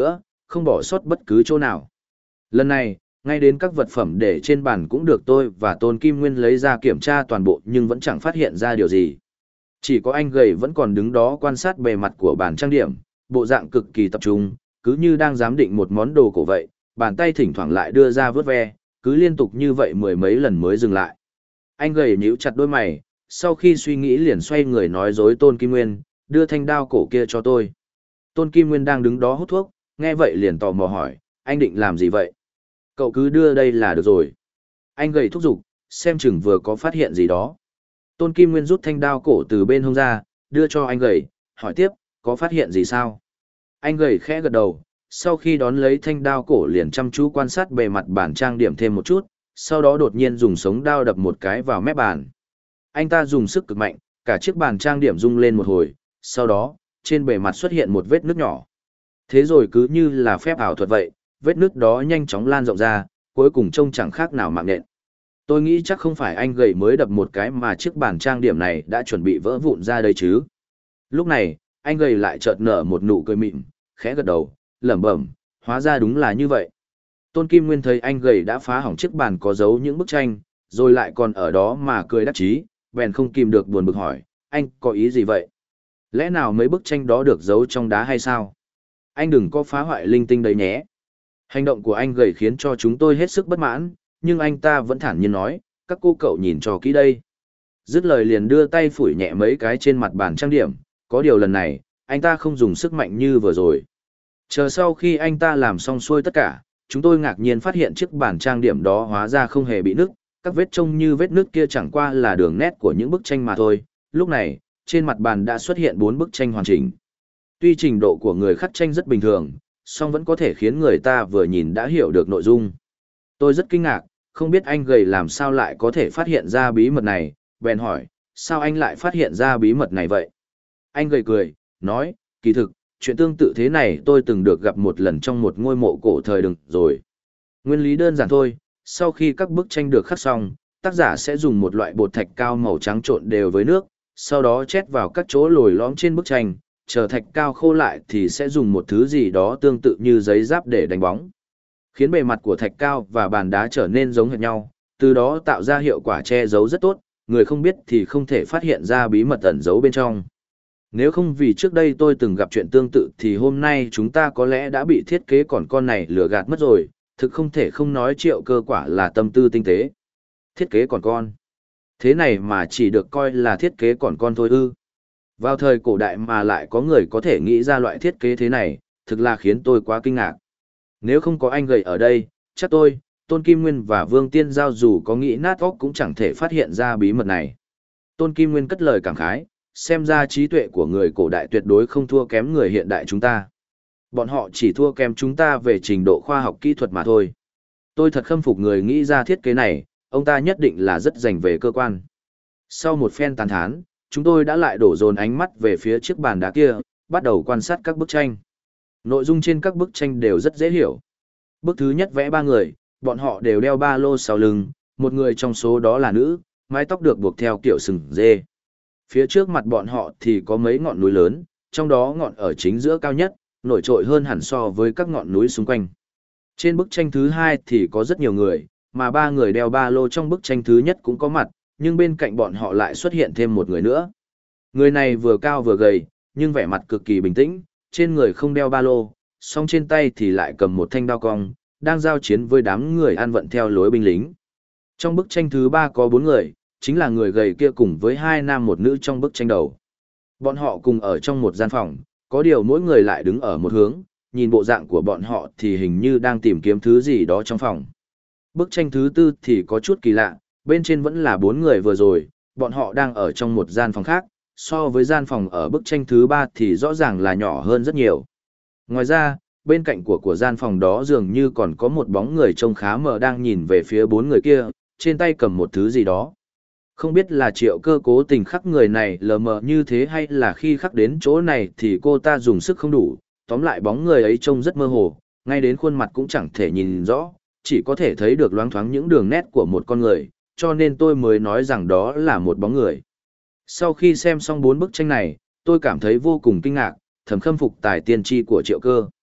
không bỏ sót bất cứ chỗ nào. Lần này, ngay đến các vật phẩm để trên bàn cũng được tôi và Tôn Kim Nguyên lấy ra kiểm tra toàn bộ nhưng vẫn chẳng phát hiện ra điều gì. Chỉ có anh gầy vẫn còn đứng đó quan sát bề mặt của bàn trang điểm, bộ dạng cực kỳ tập trung, cứ như đang giám định một món đồ cổ vậy, bàn tay thỉnh thoảng lại đưa ra vớt ve, cứ liên tục như vậy mười mấy lần mới dừng lại. Anh gầy nhíu chặt đôi mày, sau khi suy nghĩ liền xoay người nói dối Tôn Kim Nguyên, đưa thanh đao cổ kia cho tôi. Tôn Kim Nguyên đang đứng đó hút thuốc, nghe vậy liền tò mò hỏi, anh định làm gì vậy? Cậu cứ đưa đây là được rồi. Anh gầy thúc giục, xem chừng vừa có phát hiện gì đó. Tôn Kim Nguyên rút thanh đao cổ từ bên hông ra, đưa cho anh gầy, hỏi tiếp, có phát hiện gì sao? Anh gầy khẽ gật đầu, sau khi đón lấy thanh đao cổ liền chăm chú quan sát bề mặt bàn trang điểm thêm một chút, sau đó đột nhiên dùng sống đao đập một cái vào mép bàn. Anh ta dùng sức cực mạnh, cả chiếc bàn trang điểm rung lên một hồi, sau đó, trên bề mặt xuất hiện một vết nước nhỏ. Thế rồi cứ như là phép ảo thuật vậy, vết nước đó nhanh chóng lan rộng ra, cuối cùng trông chẳng khác nào mạng nện. Tôi nghĩ chắc không phải anh gầy mới đập một cái mà chiếc bàn trang điểm này đã chuẩn bị vỡ vụn ra đây chứ. Lúc này, anh gầy lại chợt nở một nụ cười mịn, khẽ gật đầu, lẩm bẩm, hóa ra đúng là như vậy. Tôn Kim Nguyên thấy anh gầy đã phá hỏng chiếc bàn có dấu những bức tranh, rồi lại còn ở đó mà cười đắc chí, bèn không kìm được buồn bực hỏi, anh có ý gì vậy? Lẽ nào mấy bức tranh đó được giấu trong đá hay sao? Anh đừng có phá hoại linh tinh đấy nhé. Hành động của anh gầy khiến cho chúng tôi hết sức bất mãn, nhưng anh ta vẫn thản nhiên nói, các cô cậu nhìn cho kỹ đây. Dứt lời liền đưa tay phủi nhẹ mấy cái trên mặt bàn trang điểm, có điều lần này, anh ta không dùng sức mạnh như vừa rồi. Chờ sau khi anh ta làm xong xuôi tất cả, chúng tôi ngạc nhiên phát hiện chiếc bàn trang điểm đó hóa ra không hề bị nứt, các vết trông như vết nứt kia chẳng qua là đường nét của những bức tranh mà thôi. Lúc này, trên mặt bàn đã xuất hiện bốn bức tranh hoàn chỉnh. Tuy trình độ của người khắc tranh rất bình thường, song vẫn có thể khiến người ta vừa nhìn đã hiểu được nội dung. Tôi rất kinh ngạc, không biết anh gầy làm sao lại có thể phát hiện ra bí mật này, bèn hỏi, sao anh lại phát hiện ra bí mật này vậy? Anh gầy cười, nói, kỳ thực, chuyện tương tự thế này tôi từng được gặp một lần trong một ngôi mộ cổ thời đừng rồi. Nguyên lý đơn giản thôi, sau khi các bức tranh được khắc xong, tác giả sẽ dùng một loại bột thạch cao màu trắng trộn đều với nước, sau đó chét vào các chỗ lồi lõm trên bức tranh, chờ thạch cao khô lại thì sẽ dùng một thứ gì đó tương tự như giấy giáp để đánh bóng, khiến bề mặt của thạch cao và bàn đá trở nên giống hệt nhau, từ đó tạo ra hiệu quả che giấu rất tốt, người không biết thì không thể phát hiện ra bí mật ẩn giấu bên trong. Nếu không vì trước đây tôi từng gặp chuyện tương tự thì hôm nay chúng ta có lẽ đã bị thiết kế còn con này lừa gạt mất rồi, thực không thể không nói Triệu Cơ quả là tâm tư tinh tế. Thiết kế còn con. Thế này mà chỉ được coi là thiết kế còn con thôi ư. Vào thời cổ đại mà lại có người có thể nghĩ ra loại thiết kế thế này, thực là khiến tôi quá kinh ngạc. Nếu không có anh gầy ở đây, chắc tôi, Tôn Kim Nguyên và Vương Tiên Giao dù có nghĩ nát óc cũng chẳng thể phát hiện ra bí mật này. Tôn Kim Nguyên cất lời cảm khái, xem ra trí tuệ của người cổ đại tuyệt đối không thua kém người hiện đại chúng ta. Bọn họ chỉ thua kém chúng ta về trình độ khoa học kỹ thuật mà thôi. Tôi thật khâm phục người nghĩ ra thiết kế này, ông ta nhất định là rất dành về cơ quan. Sau một phen tán thán, chúng tôi đã lại đổ dồn ánh mắt về phía chiếc bàn đá kia, bắt đầu quan sát các bức tranh. Nội dung trên các bức tranh đều rất dễ hiểu. Bức thứ nhất vẽ ba người, bọn họ đều đeo ba lô sau lưng, một người trong số đó là nữ, mái tóc được buộc theo kiểu sừng dê. Phía trước mặt bọn họ thì có mấy ngọn núi lớn, trong đó ngọn ở chính giữa cao nhất, nổi trội hơn hẳn so với các ngọn núi xung quanh. Trên bức tranh thứ hai thì có rất nhiều người, mà ba người đeo ba lô trong bức tranh thứ nhất cũng có mặt, nhưng bên cạnh bọn họ lại xuất hiện thêm một người nữa. Người này vừa cao vừa gầy, nhưng vẻ mặt cực kỳ bình tĩnh, trên người không đeo ba lô, song trên tay thì lại cầm một thanh đao cong, đang giao chiến với đám người ăn vận theo lối binh lính. Trong bức tranh thứ ba có bốn người, chính là người gầy kia cùng với hai nam một nữ trong bức tranh đầu. Bọn họ cùng ở trong một gian phòng, có điều mỗi người lại đứng ở một hướng, nhìn bộ dạng của bọn họ thì hình như đang tìm kiếm thứ gì đó trong phòng. Bức tranh thứ tư thì có chút kỳ lạ, bên trên vẫn là bốn người vừa rồi, bọn họ đang ở trong một gian phòng khác, so với gian phòng ở bức tranh thứ ba thì rõ ràng là nhỏ hơn rất nhiều. Ngoài ra, bên cạnh của của gian phòng đó dường như còn có một bóng người trông khá mờ đang nhìn về phía bốn người kia, trên tay cầm một thứ gì đó. Không biết là Triệu Cơ cố tình khắc người này lờ mờ như thế hay là khi khắc đến chỗ này thì cô ta dùng sức không đủ, tóm lại bóng người ấy trông rất mơ hồ, ngay đến khuôn mặt cũng chẳng thể nhìn rõ, chỉ có thể thấy được loáng thoáng những đường nét của một con người, cho nên tôi mới nói rằng đó là một bóng người. Sau khi xem xong bốn bức tranh này, tôi cảm thấy vô cùng kinh ngạc, thầm khâm phục tài tiên tri của Triệu Cơ.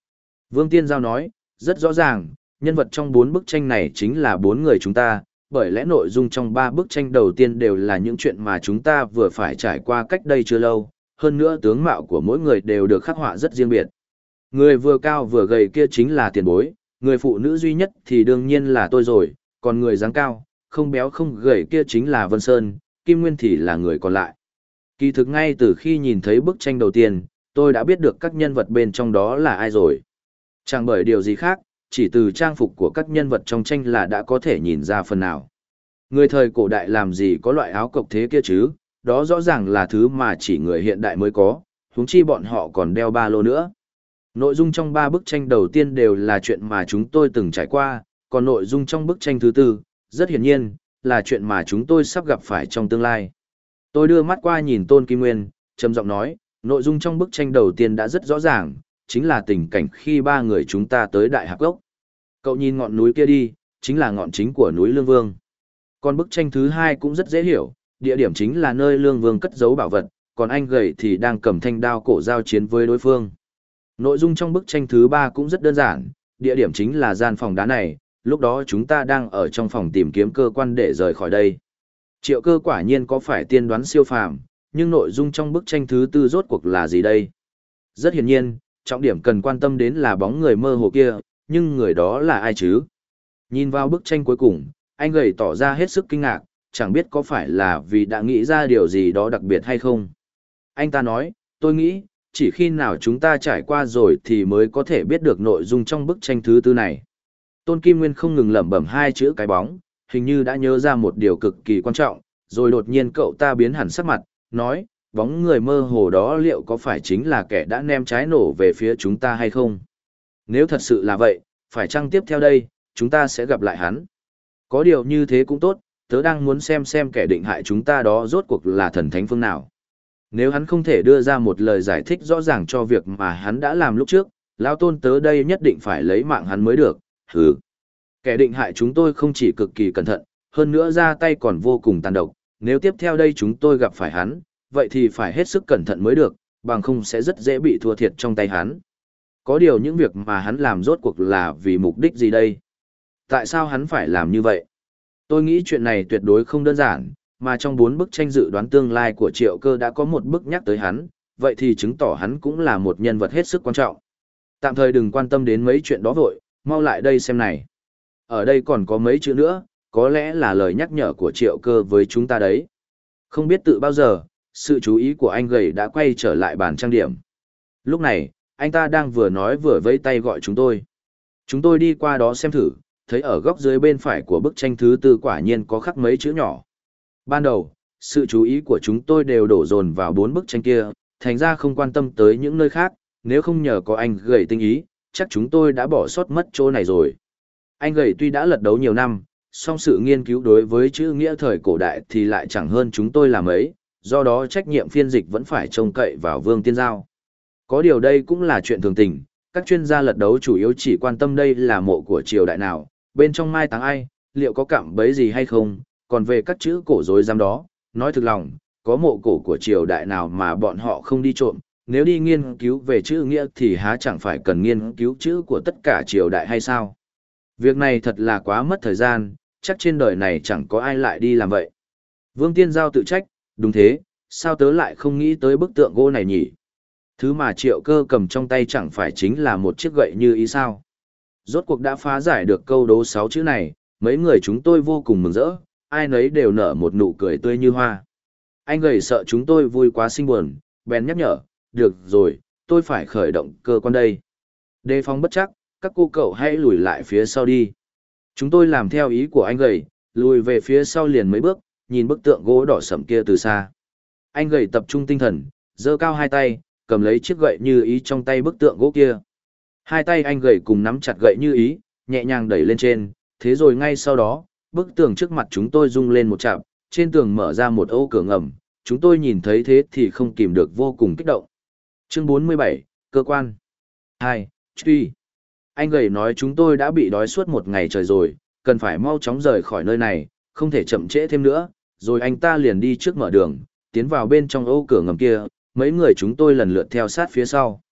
Vương Tiên Giao nói, rất rõ ràng, nhân vật trong bốn bức tranh này chính là bốn người chúng ta, bởi lẽ nội dung trong ba bức tranh đầu tiên đều là những chuyện mà chúng ta vừa phải trải qua cách đây chưa lâu, hơn nữa tướng mạo của mỗi người đều được khắc họa rất riêng biệt. Người vừa cao vừa gầy kia chính là tiền bối, người phụ nữ duy nhất thì đương nhiên là tôi rồi, còn người dáng cao, không béo không gầy kia chính là Vân Sơn, Kim Nguyên thì là người còn lại. Kỳ thực ngay từ khi nhìn thấy bức tranh đầu tiên, tôi đã biết được các nhân vật bên trong đó là ai rồi. Chẳng bởi điều gì khác, chỉ từ trang phục của các nhân vật trong tranh là đã có thể nhìn ra phần nào. Người thời cổ đại làm gì có loại áo cộc thế kia chứ, đó rõ ràng là thứ mà chỉ người hiện đại mới có, huống chi bọn họ còn đeo ba lô nữa. Nội dung trong ba bức tranh đầu tiên đều là chuyện mà chúng tôi từng trải qua, còn nội dung trong bức tranh thứ tư, rất hiển nhiên, là chuyện mà chúng tôi sắp gặp phải trong tương lai. Tôi đưa mắt qua nhìn Tôn Kim Nguyên, trầm giọng nói, nội dung trong bức tranh đầu tiên đã rất rõ ràng, chính là tình cảnh khi ba người chúng ta tới Đại Hạp Cốc. Cậu nhìn ngọn núi kia đi, chính là ngọn chính của núi Lương Vương. Còn bức tranh thứ hai cũng rất dễ hiểu, địa điểm chính là nơi Lương Vương cất giấu bảo vật, còn anh gầy thì đang cầm thanh đao cổ giao chiến với đối phương. Nội dung trong bức tranh thứ ba cũng rất đơn giản, địa điểm chính là gian phòng đá này, lúc đó chúng ta đang ở trong phòng tìm kiếm cơ quan để rời khỏi đây. Triệu Cơ quả nhiên có phải tiên đoán siêu phàm, nhưng nội dung trong bức tranh thứ tư rốt cuộc là gì đây? Rất hiển nhiên, trọng điểm cần quan tâm đến là bóng người mơ hồ kia, nhưng người đó là ai chứ? Nhìn vào bức tranh cuối cùng, anh gầy tỏ ra hết sức kinh ngạc, chẳng biết có phải là vì đã nghĩ ra điều gì đó đặc biệt hay không. Anh ta nói, tôi nghĩ, chỉ khi nào chúng ta trải qua rồi thì mới có thể biết được nội dung trong bức tranh thứ tư này. Tôn Kim Nguyên không ngừng lẩm bẩm hai chữ cái bóng, hình như đã nhớ ra một điều cực kỳ quan trọng, rồi đột nhiên cậu ta biến hẳn sắc mặt, nói, bóng người mơ hồ đó liệu có phải chính là kẻ đã ném trái nổ về phía chúng ta hay không? Nếu thật sự là vậy, phải chăng tiếp theo đây, chúng ta sẽ gặp lại hắn? Có điều như thế cũng tốt, tớ đang muốn xem xem kẻ định hại chúng ta đó rốt cuộc là thần thánh phương nào. Nếu hắn không thể đưa ra một lời giải thích rõ ràng cho việc mà hắn đã làm lúc trước, lão Tôn tớ đây nhất định phải lấy mạng hắn mới được, hừ. Kẻ định hại chúng tôi không chỉ cực kỳ cẩn thận, hơn nữa ra tay còn vô cùng tàn độc, nếu tiếp theo đây chúng tôi gặp phải hắn, vậy thì phải hết sức cẩn thận mới được, bằng không sẽ rất dễ bị thua thiệt trong tay hắn. Có điều những việc mà hắn làm rốt cuộc là vì mục đích gì đây? Tại sao hắn phải làm như vậy? Tôi nghĩ chuyện này tuyệt đối không đơn giản, mà trong bốn bức tranh dự đoán tương lai của Triệu Cơ đã có một bức nhắc tới hắn, vậy thì chứng tỏ hắn cũng là một nhân vật hết sức quan trọng. Tạm thời đừng quan tâm đến mấy chuyện đó vội, mau lại đây xem này. Ở đây còn có mấy chữ nữa, có lẽ là lời nhắc nhở của Triệu Cơ với chúng ta đấy. Không biết tự bao giờ, sự chú ý của anh gầy đã quay trở lại bàn trang điểm. Lúc này, anh ta đang vừa nói vừa vẫy tay gọi chúng tôi. Chúng tôi đi qua đó xem thử, thấy ở góc dưới bên phải của bức tranh thứ tư quả nhiên có khắc mấy chữ nhỏ. Ban đầu, sự chú ý của chúng tôi đều đổ dồn vào bốn bức tranh kia, thành ra không quan tâm tới những nơi khác, nếu không nhờ có anh gầy tinh ý, chắc chúng tôi đã bỏ sót mất chỗ này rồi. Anh gầy tuy đã lật đấu nhiều năm, song sự nghiên cứu đối với chữ nghĩa thời cổ đại thì lại chẳng hơn chúng tôi làm ấy, do đó trách nhiệm phiên dịch vẫn phải trông cậy vào Vương Tiên Giao. Có điều đây cũng là chuyện thường tình, các chuyên gia lật đấu chủ yếu chỉ quan tâm đây là mộ của triều đại nào, bên trong mai táng ai, liệu có cạm bẫy gì hay không, còn về các chữ cổ rối rắm đó, nói thực lòng, có mộ cổ của triều đại nào mà bọn họ không đi trộm, nếu đi nghiên cứu về chữ nghĩa thì há chẳng phải cần nghiên cứu chữ của tất cả triều đại hay sao? Việc này thật là quá mất thời gian, chắc trên đời này chẳng có ai lại đi làm vậy. Vương Tiên Giao tự trách, đúng thế, sao tớ lại không nghĩ tới bức tượng gỗ này nhỉ? Thứ mà Triệu Cơ cầm trong tay chẳng phải chính là một chiếc gậy như ý sao? Rốt cuộc đã phá giải được câu đố sáu chữ này, mấy người chúng tôi vô cùng mừng rỡ, ai nấy đều nở một nụ cười tươi như hoa. Anh gầy sợ chúng tôi vui quá sinh buồn, bèn nhắc nhở, được rồi, tôi phải khởi động cơ quan đây. Đề phòng bất chắc, các cô cậu hãy lùi lại phía sau đi. Chúng tôi làm theo ý của anh gầy, lùi về phía sau liền mấy bước, nhìn bức tượng gỗ đỏ sẫm kia từ xa. Anh gầy tập trung tinh thần, giơ cao hai tay, cầm lấy chiếc gậy như ý trong tay bức tượng gỗ kia. Hai tay anh gầy cùng nắm chặt gậy như ý, nhẹ nhàng đẩy lên trên, thế rồi ngay sau đó, bức tường trước mặt chúng tôi rung lên một chạm, trên tường mở ra một ô cửa ngầm, chúng tôi nhìn thấy thế thì không kìm được vô cùng kích động. Chương bốn mươi bảy, Cơ quan hai. Truy. Anh gầy nói chúng tôi đã bị đói suốt một ngày trời rồi, cần phải mau chóng rời khỏi nơi này, không thể chậm trễ thêm nữa, rồi anh ta liền đi trước mở đường, tiến vào bên trong ô cửa ngầm kia, mấy người chúng tôi lần lượt theo sát phía sau.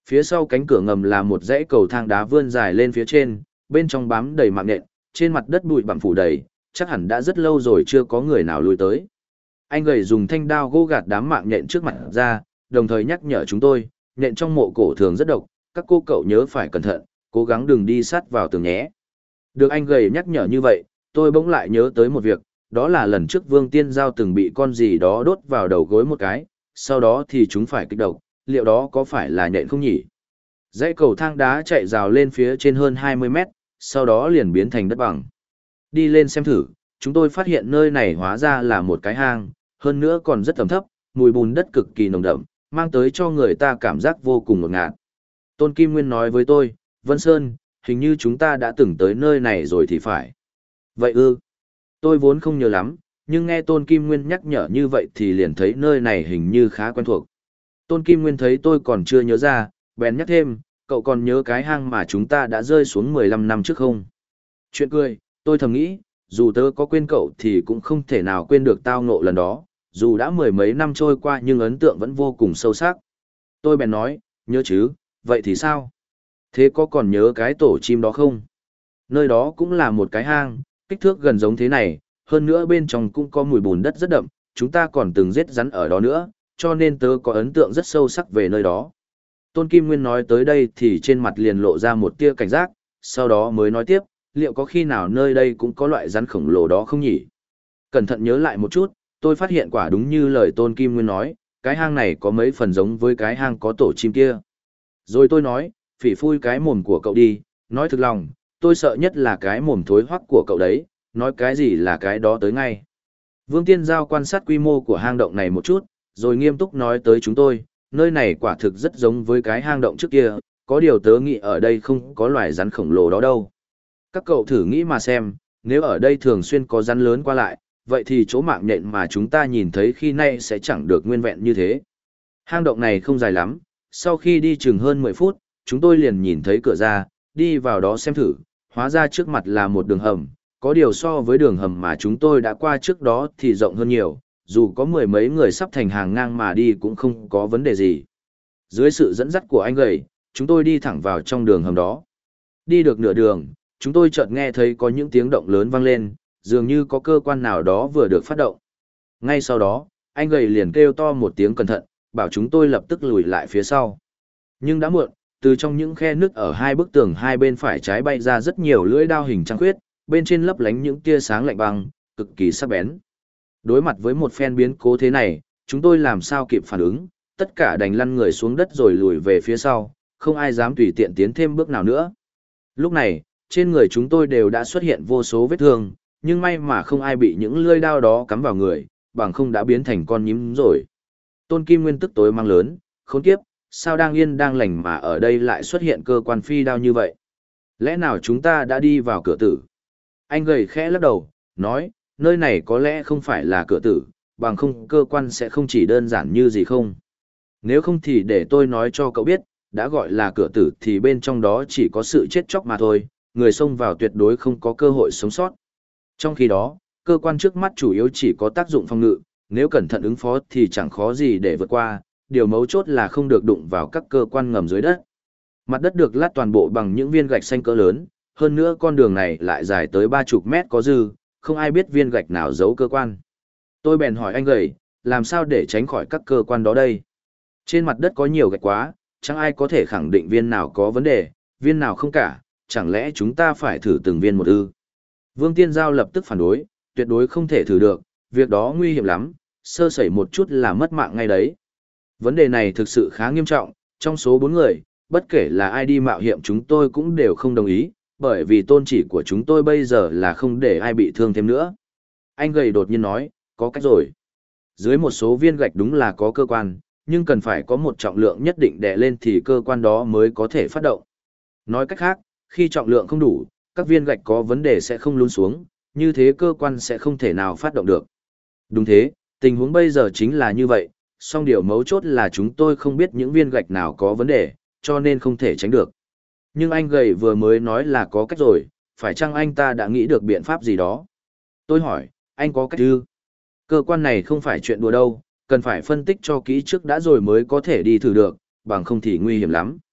Phía sau cánh cửa ngầm là một dãy cầu thang đá vươn dài lên phía trên, bên trong bám đầy mạng nhện, trên mặt đất bụi bặm phủ đầy, chắc hẳn đã rất lâu rồi chưa có người nào lui tới. Anh gầy dùng thanh đao gỗ gạt đám mạng nhện trước mặt ra, đồng thời nhắc nhở chúng tôi, nhện trong mộ cổ thường rất độc, các cô cậu nhớ phải cẩn thận, cố gắng đừng đi sát vào tường nhé. Được anh gầy nhắc nhở như vậy, tôi bỗng lại nhớ tới một việc, đó là lần trước Vương Tiên Giao từng bị con gì đó đốt vào đầu gối một cái, sau đó thì chúng phải kích độc, liệu đó có phải là nhện không nhỉ? Dãy cầu thang đá chạy rào lên phía trên hơn hai mươi mét, sau đó liền biến thành đất bằng. Đi lên xem thử, chúng tôi phát hiện nơi này hóa ra là một cái hang, hơn nữa còn rất ẩm thấp, mùi bùn đất cực kỳ nồng đậm, mang tới cho người ta cảm giác vô cùng ngột ngạt. Tôn Kim Nguyên nói với tôi, Vân Sơn, hình như chúng ta đã từng tới nơi này rồi thì phải. Vậy ư? Tôi vốn không nhớ lắm, nhưng nghe Tôn Kim Nguyên nhắc nhở như vậy thì liền thấy nơi này hình như khá quen thuộc. Tôn Kim Nguyên thấy tôi còn chưa nhớ ra, bèn nhắc thêm, cậu còn nhớ cái hang mà chúng ta đã rơi xuống mười lăm năm trước không? Chuyện cười, tôi thầm nghĩ, dù tớ có quên cậu thì cũng không thể nào quên được tao ngộ lần đó, dù đã mười mấy năm trôi qua nhưng ấn tượng vẫn vô cùng sâu sắc. Tôi bèn nói, nhớ chứ, vậy thì sao? Thế có còn nhớ cái tổ chim đó không? Nơi đó cũng là một cái hang, kích thước gần giống thế này, hơn nữa bên trong cũng có mùi bùn đất rất đậm, chúng ta còn từng giết rắn ở đó nữa, cho nên tớ có ấn tượng rất sâu sắc về nơi đó. Tôn Kim Nguyên nói tới đây thì trên mặt liền lộ ra một tia cảnh giác, sau đó mới nói tiếp, liệu có khi nào nơi đây cũng có loại rắn khổng lồ đó không nhỉ? Cẩn thận nhớ lại một chút, tôi phát hiện quả đúng như lời Tôn Kim Nguyên nói, cái hang này có mấy phần giống với cái hang có tổ chim kia. Rồi tôi nói, phỉ phui cái mồm của cậu đi, nói thực lòng, tôi sợ nhất là cái mồm thối hoắc của cậu đấy, nói cái gì là cái đó tới ngay. Vương Tiên Giao quan sát quy mô của hang động này một chút, rồi nghiêm túc nói tới chúng tôi, nơi này quả thực rất giống với cái hang động trước kia, có điều tớ nghĩ ở đây không có loài rắn khổng lồ đó đâu. Các cậu thử nghĩ mà xem, nếu ở đây thường xuyên có rắn lớn qua lại, vậy thì chỗ mạng nhện mà chúng ta nhìn thấy khi nay sẽ chẳng được nguyên vẹn như thế. Hang động này không dài lắm, sau khi đi chừng hơn mười phút, chúng tôi liền nhìn thấy cửa ra, đi vào đó xem thử, hóa ra trước mặt là một đường hầm, có điều so với đường hầm mà chúng tôi đã qua trước đó thì rộng hơn nhiều, dù có mười mấy người sắp thành hàng ngang mà đi cũng không có vấn đề gì. Dưới sự dẫn dắt của anh gầy, chúng tôi đi thẳng vào trong đường hầm đó. Đi được nửa đường, chúng tôi chợt nghe thấy có những tiếng động lớn vang lên, dường như có cơ quan nào đó vừa được phát động. Ngay sau đó, anh gầy liền kêu to một tiếng cẩn thận, bảo chúng tôi lập tức lùi lại phía sau. Nhưng đã muộn, từ trong những khe nứt ở hai bức tường hai bên phải trái bay ra rất nhiều lưỡi đao hình trăng khuyết, bên trên lấp lánh những tia sáng lạnh băng, cực kỳ sắc bén. Đối mặt với một phen biến cố thế này, chúng tôi làm sao kịp phản ứng, tất cả đành lăn người xuống đất rồi lùi về phía sau, không ai dám tùy tiện tiến thêm bước nào nữa. Lúc này, trên người chúng tôi đều đã xuất hiện vô số vết thương, nhưng may mà không ai bị những lưỡi đao đó cắm vào người, bằng không đã biến thành con nhím rồi. Tôn Kim Nguyên tức tối mang lớn, khốn kiếp, sao đang yên đang lành mà ở đây lại xuất hiện cơ quan phi đao như vậy? Lẽ nào chúng ta đã đi vào cửa tử? Anh gầy khẽ lắc đầu, nói, nơi này có lẽ không phải là cửa tử, bằng không cơ quan sẽ không chỉ đơn giản như gì không. Nếu không thì để tôi nói cho cậu biết, đã gọi là cửa tử thì bên trong đó chỉ có sự chết chóc mà thôi, người xông vào tuyệt đối không có cơ hội sống sót. Trong khi đó, cơ quan trước mắt chủ yếu chỉ có tác dụng phòng ngự, nếu cẩn thận ứng phó thì chẳng khó gì để vượt qua, điều mấu chốt là không được đụng vào các cơ quan ngầm dưới đất. Mặt đất được lát toàn bộ bằng những viên gạch xanh cỡ lớn, hơn nữa con đường này lại dài tới ba chục mét có dư, không ai biết viên gạch nào giấu cơ quan. Tôi bèn hỏi anh gầy, làm sao để tránh khỏi các cơ quan đó đây? Trên mặt đất có nhiều gạch quá, chẳng ai có thể khẳng định viên nào có vấn đề, viên nào không cả, chẳng lẽ chúng ta phải thử từng viên một ư? Vương Tiên Giao lập tức phản đối, tuyệt đối không thể thử được, việc đó nguy hiểm lắm, sơ sẩy một chút là mất mạng ngay đấy. Vấn đề này thực sự khá nghiêm trọng, trong số bốn người, bất kể là ai đi mạo hiểm chúng tôi cũng đều không đồng ý, bởi vì tôn chỉ của chúng tôi bây giờ là không để ai bị thương thêm nữa. Anh gầy đột nhiên nói, có cách rồi. Dưới một số viên gạch đúng là có cơ quan, nhưng cần phải có một trọng lượng nhất định đè lên thì cơ quan đó mới có thể phát động. Nói cách khác, khi trọng lượng không đủ, các viên gạch có vấn đề sẽ không lún xuống, như thế cơ quan sẽ không thể nào phát động được. Đúng thế, tình huống bây giờ chính là như vậy, song điều mấu chốt là chúng tôi không biết những viên gạch nào có vấn đề, cho nên không thể tránh được. Nhưng anh gầy vừa mới nói là có cách rồi, phải chăng anh ta đã nghĩ được biện pháp gì đó? Tôi hỏi, anh có cách ư? Cơ quan này không phải chuyện đùa đâu, cần phải phân tích cho kỹ trước đã rồi mới có thể đi thử được, bằng không thì nguy hiểm lắm.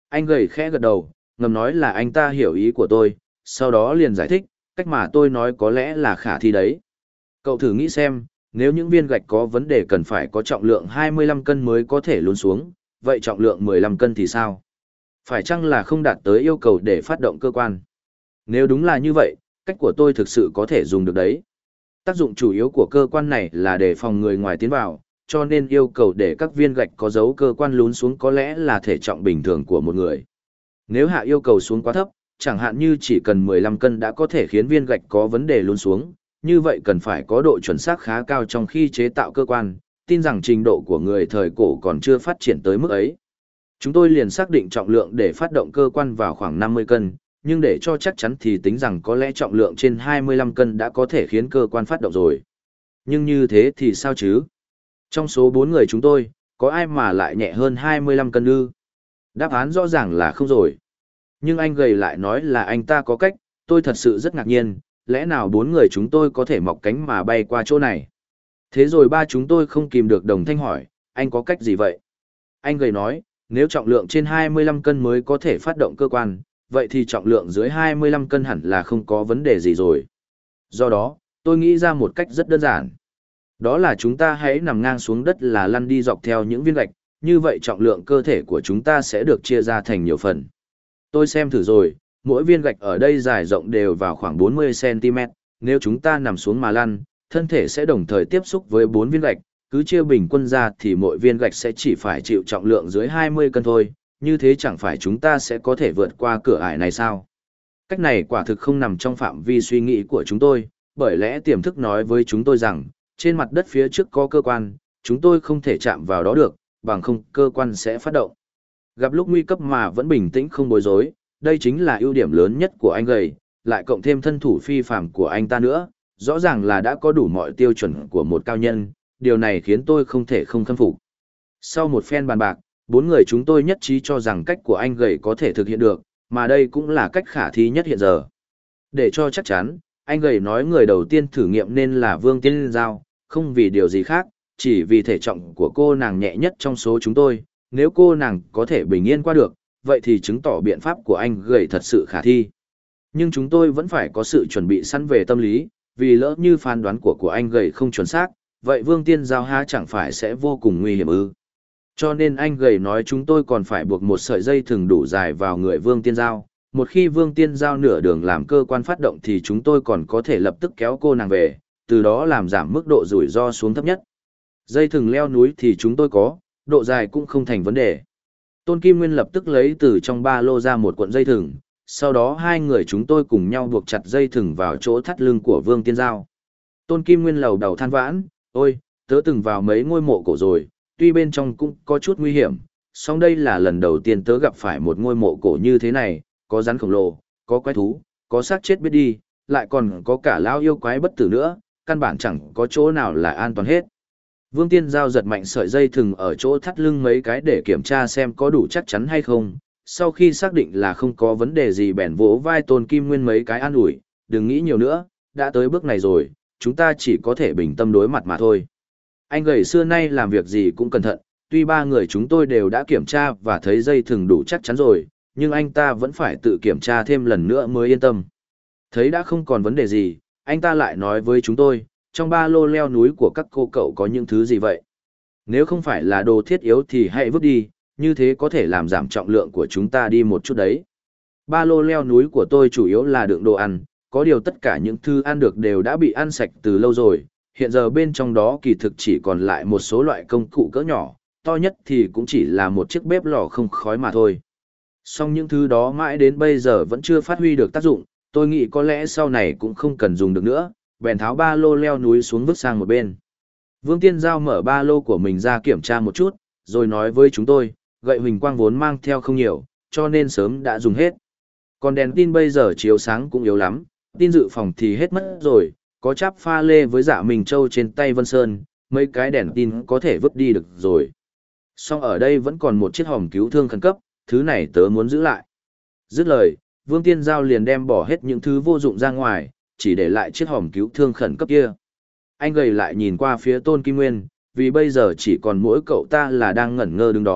Anh gầy khẽ gật đầu, ngầm nói là anh ta hiểu ý của tôi, sau đó liền giải thích, cách mà tôi nói có lẽ là khả thi đấy. Cậu thử nghĩ xem, nếu những viên gạch có vấn đề cần phải có trọng lượng hai mươi lăm cân mới có thể lún xuống, vậy trọng lượng mười lăm cân thì sao? Phải chăng là không đạt tới yêu cầu để phát động cơ quan? Nếu đúng là như vậy, cách của tôi thực sự có thể dùng được đấy. Tác dụng chủ yếu của cơ quan này là để phòng người ngoài tiến vào, cho nên yêu cầu để các viên gạch có dấu cơ quan lún xuống có lẽ là thể trọng bình thường của một người. Nếu hạ yêu cầu xuống quá thấp, chẳng hạn như chỉ cần mười lăm cân đã có thể khiến viên gạch có vấn đề lún xuống, như vậy cần phải có độ chuẩn xác khá cao trong khi chế tạo cơ quan, tin rằng trình độ của người thời cổ còn chưa phát triển tới mức ấy. Chúng tôi liền xác định trọng lượng để phát động cơ quan vào khoảng năm mươi cân, nhưng để cho chắc chắn thì tính rằng có lẽ trọng lượng trên hai mươi lăm cân đã có thể khiến cơ quan phát động rồi. Nhưng như thế thì sao chứ? Trong số bốn người chúng tôi, có ai mà lại nhẹ hơn hai mươi lăm cân ư? Đáp án rõ ràng là không rồi. Nhưng anh gầy lại nói là anh ta có cách, tôi thật sự rất ngạc nhiên, lẽ nào bốn người chúng tôi có thể mọc cánh mà bay qua chỗ này? Thế rồi ba chúng tôi không kìm được đồng thanh hỏi, anh có cách gì vậy? Anh gầy nói, nếu trọng lượng trên hai mươi lăm cân mới có thể phát động cơ quan, vậy thì trọng lượng dưới hai mươi lăm cân hẳn là không có vấn đề gì rồi. Do đó, tôi nghĩ ra một cách rất đơn giản. Đó là chúng ta hãy nằm ngang xuống đất là lăn đi dọc theo những viên gạch, như vậy trọng lượng cơ thể của chúng ta sẽ được chia ra thành nhiều phần. Tôi xem thử rồi, mỗi viên gạch ở đây dài rộng đều vào khoảng bốn mươi xăng ti mét, nếu chúng ta nằm xuống mà lăn, thân thể sẽ đồng thời tiếp xúc với bốn viên gạch, cứ chia bình quân ra thì mỗi viên gạch sẽ chỉ phải chịu trọng lượng dưới hai mươi cân thôi, như thế chẳng phải chúng ta sẽ có thể vượt qua cửa ải này sao? Cách này quả thực không nằm trong phạm vi suy nghĩ của chúng tôi, bởi lẽ tiềm thức nói với chúng tôi rằng, trên mặt đất phía trước có cơ quan, chúng tôi không thể chạm vào đó được, bằng không cơ quan sẽ phát động. Gặp lúc nguy cấp mà vẫn bình tĩnh không bối rối, đây chính là ưu điểm lớn nhất của anh gầy, lại cộng thêm thân thủ phi phàm của anh ta nữa, rõ ràng là đã có đủ mọi tiêu chuẩn của một cao nhân, điều này khiến tôi không thể không khâm phục. Sau một phen bàn bạc, bốn người chúng tôi nhất trí cho rằng cách của anh gầy có thể thực hiện được, mà đây cũng là cách khả thi nhất hiện giờ. Để cho chắc chắn, anh gầy nói người đầu tiên thử nghiệm nên là Vương Tiên Giao, không vì điều gì khác, chỉ vì thể trọng của cô nàng nhẹ nhất trong số chúng tôi, nếu cô nàng có thể bình yên qua được, vậy thì chứng tỏ biện pháp của anh gầy thật sự khả thi. Nhưng chúng tôi vẫn phải có sự chuẩn bị sẵn về tâm lý, vì lỡ như phán đoán của của anh gầy không chuẩn xác, vậy Vương Tiên Giao há chẳng phải sẽ vô cùng nguy hiểm ư. Cho nên anh gầy nói chúng tôi còn phải buộc một sợi dây thừng đủ dài vào người Vương Tiên Giao. Một khi Vương Tiên Giao nửa đường làm cơ quan phát động thì chúng tôi còn có thể lập tức kéo cô nàng về, từ đó làm giảm mức độ rủi ro xuống thấp nhất. Dây thừng leo núi thì chúng tôi có, độ dài cũng không thành vấn đề. Tôn Kim Nguyên lập tức lấy từ trong ba lô ra một cuộn dây thừng, sau đó hai người chúng tôi cùng nhau buộc chặt dây thừng vào chỗ thắt lưng của Vương Tiên Giao. Tôn Kim Nguyên lầu đầu than vãn, ôi, tớ từng vào mấy ngôi mộ cổ rồi, tuy bên trong cũng có chút nguy hiểm, song đây là lần đầu tiên tớ gặp phải một ngôi mộ cổ như thế này, có rắn khổng lồ, có quái thú, có xác chết biết đi, lại còn có cả lão yêu quái bất tử nữa, căn bản chẳng có chỗ nào là an toàn hết. Vương Tiên Giao giật mạnh sợi dây thừng ở chỗ thắt lưng mấy cái để kiểm tra xem có đủ chắc chắn hay không. Sau khi xác định là không có vấn đề gì bèn vỗ vai Tôn Kim Nguyên mấy cái an ủi, đừng nghĩ nhiều nữa, đã tới bước này rồi, chúng ta chỉ có thể bình tâm đối mặt mà thôi. Anh gầy xưa nay làm việc gì cũng cẩn thận, tuy ba người chúng tôi đều đã kiểm tra và thấy dây thừng đủ chắc chắn rồi, nhưng anh ta vẫn phải tự kiểm tra thêm lần nữa mới yên tâm. Thấy đã không còn vấn đề gì, anh ta lại nói với chúng tôi, trong ba lô leo núi của các cô cậu có những thứ gì vậy? Nếu không phải là đồ thiết yếu thì hãy vứt đi, như thế có thể làm giảm trọng lượng của chúng ta đi một chút đấy. Ba lô leo núi của tôi chủ yếu là đựng đồ ăn, có điều tất cả những thứ ăn được đều đã bị ăn sạch từ lâu rồi, hiện giờ bên trong đó kỳ thực chỉ còn lại một số loại công cụ cỡ nhỏ, to nhất thì cũng chỉ là một chiếc bếp lò không khói mà thôi. Song những thứ đó mãi đến bây giờ vẫn chưa phát huy được tác dụng, tôi nghĩ có lẽ sau này cũng không cần dùng được nữa, bèn tháo ba lô leo núi xuống vứt sang một bên. Vương Tiên Giao mở ba lô của mình ra kiểm tra một chút, rồi nói với chúng tôi, gậy huỳnh quang vốn mang theo không nhiều, cho nên sớm đã dùng hết. Còn đèn tin bây giờ chiếu sáng cũng yếu lắm, tin dự phòng thì hết mất rồi, có cháp pha lê với Dạ Minh Châu trên tay Vân Sơn, mấy cái đèn tin có thể vứt đi được rồi. Song ở đây vẫn còn một chiếc hòm cứu thương khẩn cấp, thứ này tớ muốn giữ lại. Dứt lời, Vương Tiên Giao liền đem bỏ hết những thứ vô dụng ra ngoài, chỉ để lại chiếc hòm cứu thương khẩn cấp kia. Anh gầy lại nhìn qua phía Tôn Kim Nguyên, vì bây giờ chỉ còn mỗi cậu ta là đang ngẩn ngơ đứng đó,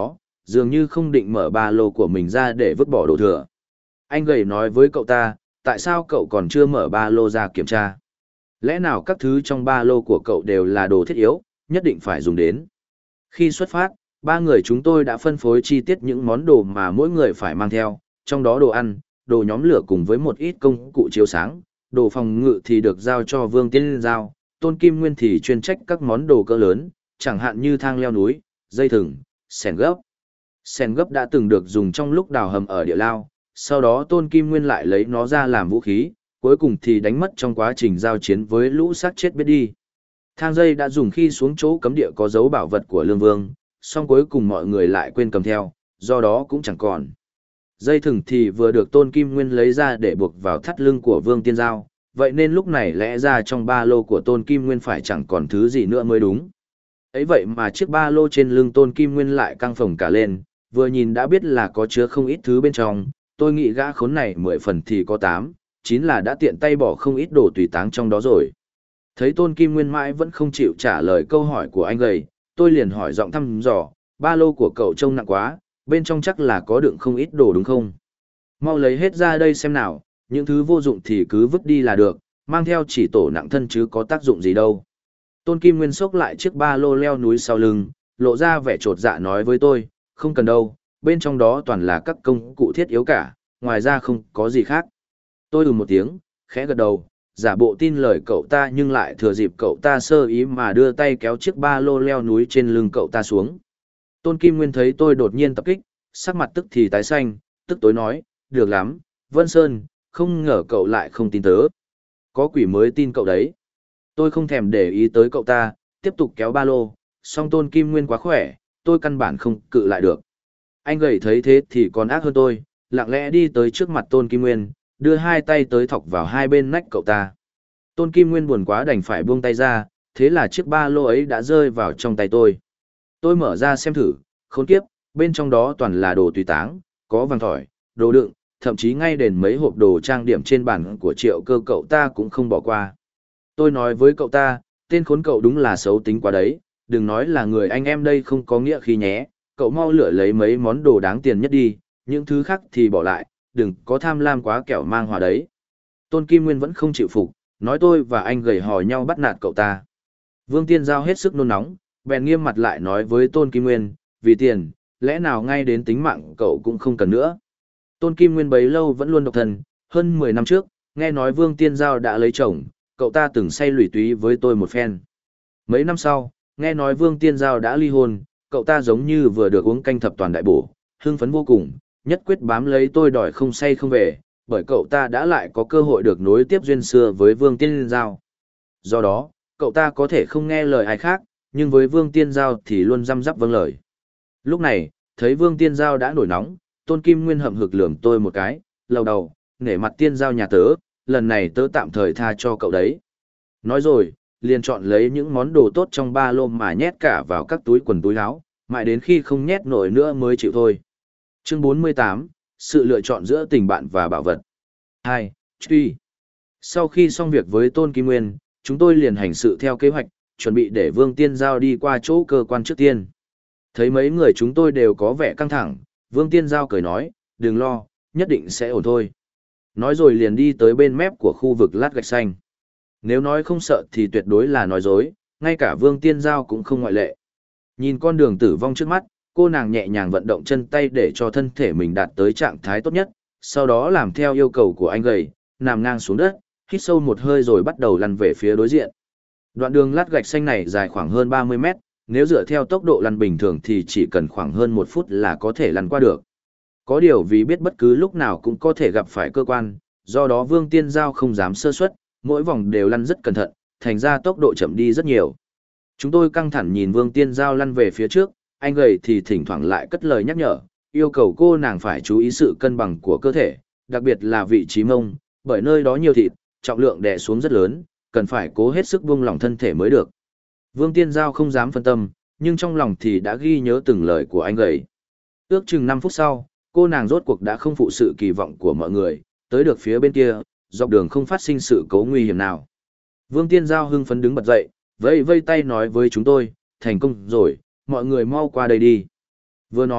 dường như không định mở ba lô của mình ra để vứt bỏ đồ thừa. Anh gầy nói với cậu ta, tại sao cậu còn chưa mở ba lô ra kiểm tra? Lẽ nào các thứ trong ba lô của cậu đều là đồ thiết yếu, nhất định phải dùng đến? Khi xuất phát, ba người chúng tôi đã phân phối chi tiết những món đồ mà mỗi người phải mang theo, trong đó đồ ăn, đồ nhóm lửa cùng với một ít công cụ chiếu sáng, đồ phòng ngự thì được giao cho Vương Tiên Giao, Tôn Kim Nguyên thì chuyên trách các món đồ cỡ lớn, chẳng hạn như thang leo núi, dây thừng, sèn gấp. Sèn gấp đã từng được dùng trong lúc đào hầm ở địa lao, sau đó Tôn Kim Nguyên lại lấy nó ra làm vũ khí, cuối cùng thì đánh mất trong quá trình giao chiến với lũ xác chết biết đi. Thang dây đã dùng khi xuống chỗ cấm địa có dấu bảo vật của Lương Vương, song cuối cùng mọi người lại quên cầm theo, do đó cũng chẳng còn. Dây thừng thì vừa được Tôn Kim Nguyên lấy ra để buộc vào thắt lưng của Vương Tiên Giao, vậy nên lúc này lẽ ra trong ba lô của Tôn Kim Nguyên phải chẳng còn thứ gì nữa mới đúng. Ấy vậy mà chiếc ba lô trên lưng Tôn Kim Nguyên lại căng phồng cả lên, vừa nhìn đã biết là có chứa không ít thứ bên trong, tôi nghĩ gã khốn này mười phần thì có tám, chín là đã tiện tay bỏ không ít đồ tùy táng trong đó rồi. Thấy Tôn Kim Nguyên mãi vẫn không chịu trả lời câu hỏi của anh gầy, tôi liền hỏi giọng thăm dò, ba lô của cậu trông nặng quá, bên trong chắc là có đựng không ít đồ đúng không? Mau lấy hết ra đây xem nào, những thứ vô dụng thì cứ vứt đi là được, mang theo chỉ tổ nặng thân chứ có tác dụng gì đâu. Tôn Kim Nguyên xốc lại chiếc ba lô leo núi sau lưng, lộ ra vẻ trột dạ nói với tôi, không cần đâu, bên trong đó toàn là các công cụ thiết yếu cả, ngoài ra không có gì khác. Tôi ừ một tiếng, khẽ gật đầu, giả bộ tin lời cậu ta nhưng lại thừa dịp cậu ta sơ ý mà đưa tay kéo chiếc ba lô leo núi trên lưng cậu ta xuống. Tôn Kim Nguyên thấy tôi đột nhiên tập kích, sắc mặt tức thì tái xanh, tức tối nói, được lắm, Vân Sơn, không ngờ cậu lại không tin tớ. Có quỷ mới tin cậu đấy. Tôi không thèm để ý tới cậu ta, tiếp tục kéo ba lô, song Tôn Kim Nguyên quá khỏe, tôi căn bản không cự lại được. Anh gầy thấy thế thì còn ác hơn tôi, lặng lẽ đi tới trước mặt Tôn Kim Nguyên, đưa hai tay tới thọc vào hai bên nách cậu ta. Tôn Kim Nguyên buồn quá đành phải buông tay ra, thế là chiếc ba lô ấy đã rơi vào trong tay tôi. Tôi mở ra xem thử, khốn kiếp, bên trong đó toàn là đồ tùy táng, có vàng thỏi, đồ đựng, thậm chí ngay đến mấy hộp đồ trang điểm trên bàn của Triệu Cơ cậu ta cũng không bỏ qua. Tôi nói với cậu ta, tên khốn cậu đúng là xấu tính quá đấy, đừng nói là người anh em đây không có nghĩa khi nhé, cậu mau lựa lấy mấy món đồ đáng tiền nhất đi, những thứ khác thì bỏ lại, đừng có tham lam quá kẻo mang hòa đấy. Tôn Kim Nguyên vẫn không chịu phục, nói tôi và anh gầy hò nhau bắt nạt cậu ta. Vương Tiên Giao hết sức nôn nóng, bèn nghiêm mặt lại nói với Tôn Kim Nguyên, vì tiền, lẽ nào ngay đến tính mạng cậu cũng không cần nữa. Tôn Kim Nguyên bấy lâu vẫn luôn độc thân, hơn mười năm trước, nghe nói Vương Tiên Giao đã lấy chồng, cậu ta từng say lủi túy với tôi một phen. Mấy năm sau, nghe nói Vương Tiên Giao đã ly hôn, cậu ta giống như vừa được uống canh thập toàn đại bổ, hưng phấn vô cùng, nhất quyết bám lấy tôi đòi không say không về, bởi cậu ta đã lại có cơ hội được nối tiếp duyên xưa với Vương Tiên Giao. Do đó, cậu ta có thể không nghe lời ai khác, nhưng với Vương Tiên Giao thì luôn răm rắp vâng lời. Lúc này, thấy Vương Tiên Giao đã nổi nóng, Tôn Kim Nguyên hậm hực lườm tôi một cái, lầu đầu, nể mặt Tiên Giao nhà tớ, lần này tớ tạm thời tha cho cậu đấy. Nói rồi, liền chọn lấy những món đồ tốt trong ba lô mà nhét cả vào các túi quần túi áo, mãi đến khi không nhét nổi nữa mới chịu thôi. Chương bốn mươi tám, sự lựa chọn giữa tình bạn và bảo vật. hai. Truy. Sau khi xong việc với Tôn Kim Nguyên, chúng tôi liền hành sự theo kế hoạch, chuẩn bị để Vương Tiên Giao đi qua chỗ cơ quan trước tiên. Thấy mấy người chúng tôi đều có vẻ căng thẳng, Vương Tiên Giao cười nói, đừng lo, nhất định sẽ ổn thôi. Nói rồi liền đi tới bên mép của khu vực lát gạch xanh. Nếu nói không sợ thì tuyệt đối là nói dối, ngay cả Vương Tiên Giao cũng không ngoại lệ. Nhìn con đường tử vong trước mắt, cô nàng nhẹ nhàng vận động chân tay để cho thân thể mình đạt tới trạng thái tốt nhất, sau đó làm theo yêu cầu của anh gầy, nằm ngang xuống đất, hít sâu một hơi rồi bắt đầu lăn về phía đối diện. Đoạn đường lát gạch xanh này dài khoảng hơn ba mươi mét, nếu dựa theo tốc độ lăn bình thường thì chỉ cần khoảng hơn một phút là có thể lăn qua được. Có điều vì biết bất cứ lúc nào cũng có thể gặp phải cơ quan, do đó Vương Tiên Giao không dám sơ suất, mỗi vòng đều lăn rất cẩn thận, thành ra tốc độ chậm đi rất nhiều. Chúng tôi căng thẳng nhìn Vương Tiên Giao lăn về phía trước, anh gầy thì thỉnh thoảng lại cất lời nhắc nhở, yêu cầu cô nàng phải chú ý sự cân bằng của cơ thể, đặc biệt là vị trí mông, bởi nơi đó nhiều thịt, trọng lượng đè xuống rất lớn, cần phải cố hết sức buông lỏng thân thể mới được. Vương Tiên Giao không dám phân tâm, nhưng trong lòng thì đã ghi nhớ từng lời của anh gầy. Ước chừng năm phút sau, cô nàng rốt cuộc đã không phụ sự kỳ vọng của mọi người, tới được phía bên kia, dọc đường không phát sinh sự cố nguy hiểm nào. Vương Tiên Giao hưng phấn đứng bật dậy, vẫy vây tay nói với chúng tôi, thành công rồi, mọi người mau qua đây đi. Vừa nói,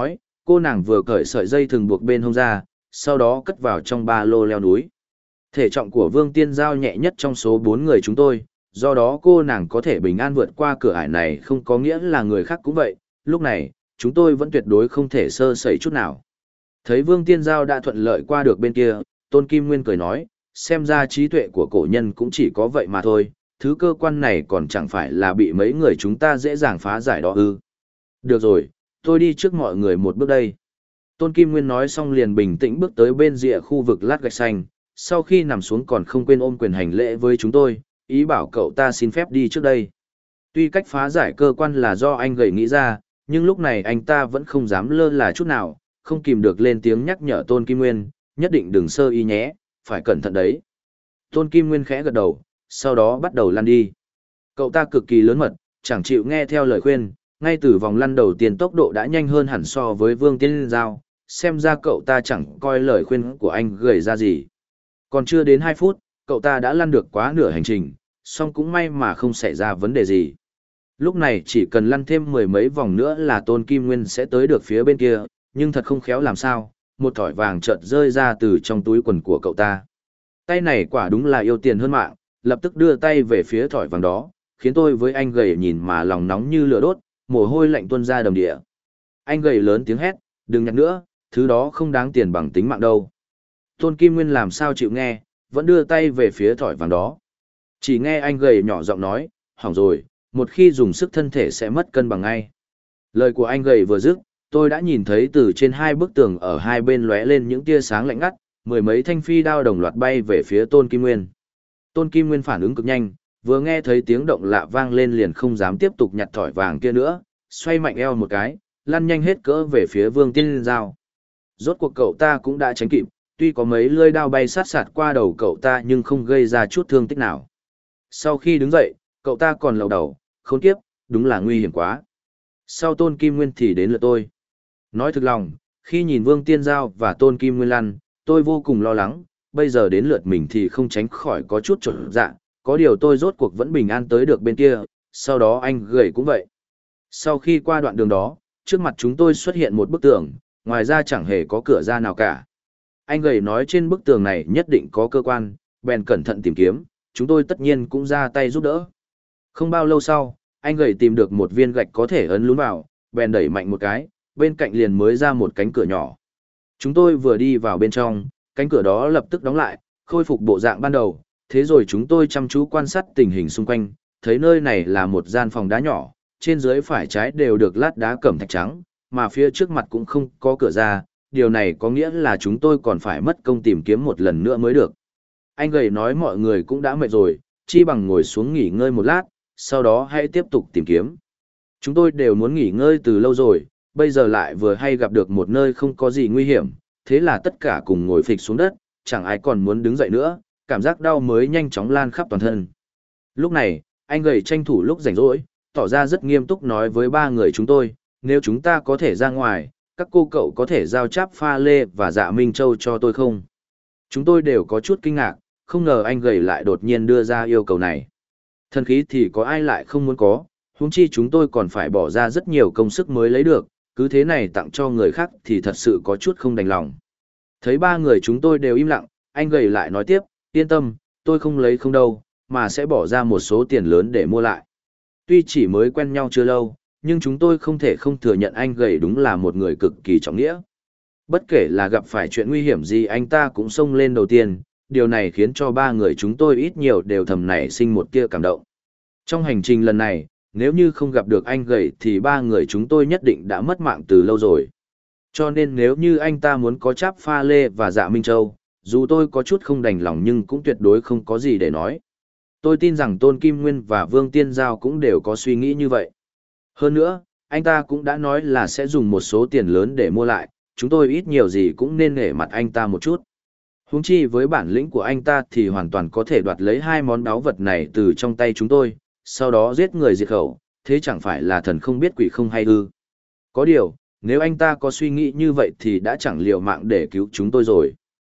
cô nàng vừa cởi sợi dây thừng buộc bên hông ra, sau đó cất vào trong ba lô leo núi. Thể trọng của Vương Tiên Giao nhẹ nhất trong số bốn người chúng tôi, do đó cô nàng có thể bình an vượt qua cửa ải này không có nghĩa là người khác cũng vậy, lúc này, chúng tôi vẫn tuyệt đối không thể sơ sẩy chút nào. Thấy Vương Tiên Giao đã thuận lợi qua được bên kia, Tôn Kim Nguyên cười nói, xem ra trí tuệ của cổ nhân cũng chỉ có vậy mà thôi, thứ cơ quan này còn chẳng phải là bị mấy người chúng ta dễ dàng phá giải đó ư. Được rồi, tôi đi trước mọi người một bước đây. Tôn Kim Nguyên nói xong liền bình tĩnh bước tới bên rìa khu vực lát gạch xanh, sau khi nằm xuống còn không quên ôm quyền hành lễ với chúng tôi, ý bảo cậu ta xin phép đi trước đây. Tuy cách phá giải cơ quan là do anh gầy nghĩ ra, nhưng lúc này anh ta vẫn không dám lơ là chút nào, không kìm được lên tiếng nhắc nhở Tôn Kim Nguyên, nhất định đừng sơ ý nhé, phải cẩn thận đấy. Tôn Kim Nguyên khẽ gật đầu, sau đó bắt đầu lăn đi. Cậu ta cực kỳ lớn mật, chẳng chịu nghe theo lời khuyên, ngay từ vòng lăn đầu tiên tốc độ đã nhanh hơn hẳn so với Vương Tiên Giao, xem ra cậu ta chẳng coi lời khuyên của anh gầy ra gì. Còn chưa đến hai phút, cậu ta đã lăn được quá nửa hành trình, song cũng may mà không xảy ra vấn đề gì. Lúc này chỉ cần lăn thêm mười mấy vòng nữa là Tôn Kim Nguyên sẽ tới được phía bên kia, nhưng thật không khéo làm sao, một thỏi vàng chợt rơi ra từ trong túi quần của cậu ta. Tay này quả đúng là yêu tiền hơn mạng, lập tức đưa tay về phía thỏi vàng đó, khiến tôi với anh gầy nhìn mà lòng nóng như lửa đốt, mồ hôi lạnh tuôn ra đầm địa. Anh gầy lớn tiếng hét, đừng nhặt nữa, thứ đó không đáng tiền bằng tính mạng đâu. Tôn Kim Nguyên làm sao chịu nghe, vẫn đưa tay về phía thỏi vàng đó. Chỉ nghe anh gầy nhỏ giọng nói, hỏng rồi, một khi dùng sức thân thể sẽ mất cân bằng ngay. Lời của anh gầy vừa dứt, tôi đã nhìn thấy từ trên hai bức tường ở hai bên lóe lên những tia sáng lạnh ngắt, mười mấy thanh phi đao đồng loạt bay về phía Tôn Kim Nguyên. Tôn Kim Nguyên phản ứng cực nhanh, vừa nghe thấy tiếng động lạ vang lên liền không dám tiếp tục nhặt thỏi vàng kia nữa, xoay mạnh eo một cái, lăn nhanh hết cỡ về phía Vương Tiên Giao. Rốt cuộc cậu ta cũng đã tránh kịp, tuy có mấy lưỡi đao bay sát sạt qua đầu cậu ta nhưng không gây ra chút thương tích nào. Sau khi đứng dậy, cậu ta còn lầu đầu, khốn kiếp, đúng là nguy hiểm quá. Sau Tôn Kim Nguyên thì đến lượt tôi. Nói thực lòng, khi nhìn Vương Tiên Giao và Tôn Kim Nguyên lăn, tôi vô cùng lo lắng, bây giờ đến lượt mình thì không tránh khỏi có chút chột dạ, có điều tôi rốt cuộc vẫn bình an tới được bên kia, sau đó anh gầy cũng vậy. Sau khi qua đoạn đường đó, trước mặt chúng tôi xuất hiện một bức tường, ngoài ra chẳng hề có cửa ra nào cả. Anh gầy nói trên bức tường này nhất định có cơ quan, bèn cẩn thận tìm kiếm, chúng tôi tất nhiên cũng ra tay giúp đỡ. Không bao lâu sau, anh gầy tìm được một viên gạch có thể ấn lún vào, bèn đẩy mạnh một cái, bên cạnh liền mới ra một cánh cửa nhỏ. Chúng tôi vừa đi vào bên trong, cánh cửa đó lập tức đóng lại, khôi phục bộ dạng ban đầu, thế rồi chúng tôi chăm chú quan sát tình hình xung quanh, thấy nơi này là một gian phòng đá nhỏ, trên dưới phải trái đều được lát đá cẩm thạch trắng, mà phía trước mặt cũng không có cửa ra, điều này có nghĩa là chúng tôi còn phải mất công tìm kiếm một lần nữa mới được. Anh gầy nói mọi người cũng đã mệt rồi, chi bằng ngồi xuống nghỉ ngơi một lát, sau đó hãy tiếp tục tìm kiếm. Chúng tôi đều muốn nghỉ ngơi từ lâu rồi, bây giờ lại vừa hay gặp được một nơi không có gì nguy hiểm, thế là tất cả cùng ngồi phịch xuống đất, chẳng ai còn muốn đứng dậy nữa, cảm giác đau mới nhanh chóng lan khắp toàn thân. Lúc này, anh gầy tranh thủ lúc rảnh rỗi, tỏ ra rất nghiêm túc nói với ba người chúng tôi, nếu chúng ta có thể ra ngoài, các cô cậu có thể giao cháp pha lê và dạ Minh Châu cho tôi không? Chúng tôi đều có chút kinh ngạc, không ngờ anh gầy lại đột nhiên đưa ra yêu cầu này. Thần khí thì có ai lại không muốn có, huống chi chúng tôi còn phải bỏ ra rất nhiều công sức mới lấy được, cứ thế này tặng cho người khác thì thật sự có chút không đành lòng. Thấy ba người chúng tôi đều im lặng, anh gầy lại nói tiếp, yên tâm, tôi không lấy không đâu, mà sẽ bỏ ra một số tiền lớn để mua lại. Tuy chỉ mới quen nhau chưa lâu, nhưng chúng tôi không thể không thừa nhận anh gầy đúng là một người cực kỳ trọng nghĩa. Bất kể là gặp phải chuyện nguy hiểm gì anh ta cũng xông lên đầu tiên, điều này khiến cho ba người chúng tôi ít nhiều đều thầm nảy sinh một tia cảm động. Trong hành trình lần này, nếu như không gặp được anh gầy thì ba người chúng tôi nhất định đã mất mạng từ lâu rồi. Cho nên nếu như anh ta muốn có cháp pha lê và dạ Minh Châu, dù tôi có chút không đành lòng nhưng cũng tuyệt đối không có gì để nói. Tôi tin rằng Tôn Kim Nguyên và Vương Tiên Giao cũng đều có suy nghĩ như vậy. Hơn nữa, anh ta cũng đã nói là sẽ dùng một số tiền lớn để mua lại, chúng tôi ít nhiều gì cũng nên nể mặt anh ta một chút. Huống chi với bản lĩnh của anh ta thì hoàn toàn có thể đoạt lấy hai món báu vật này từ trong tay chúng tôi, sau đó giết người diệt khẩu, thế chẳng phải là thần không biết quỷ không hay ư. Có điều, nếu anh ta có suy nghĩ như vậy thì đã chẳng liều mạng để cứu chúng tôi rồi.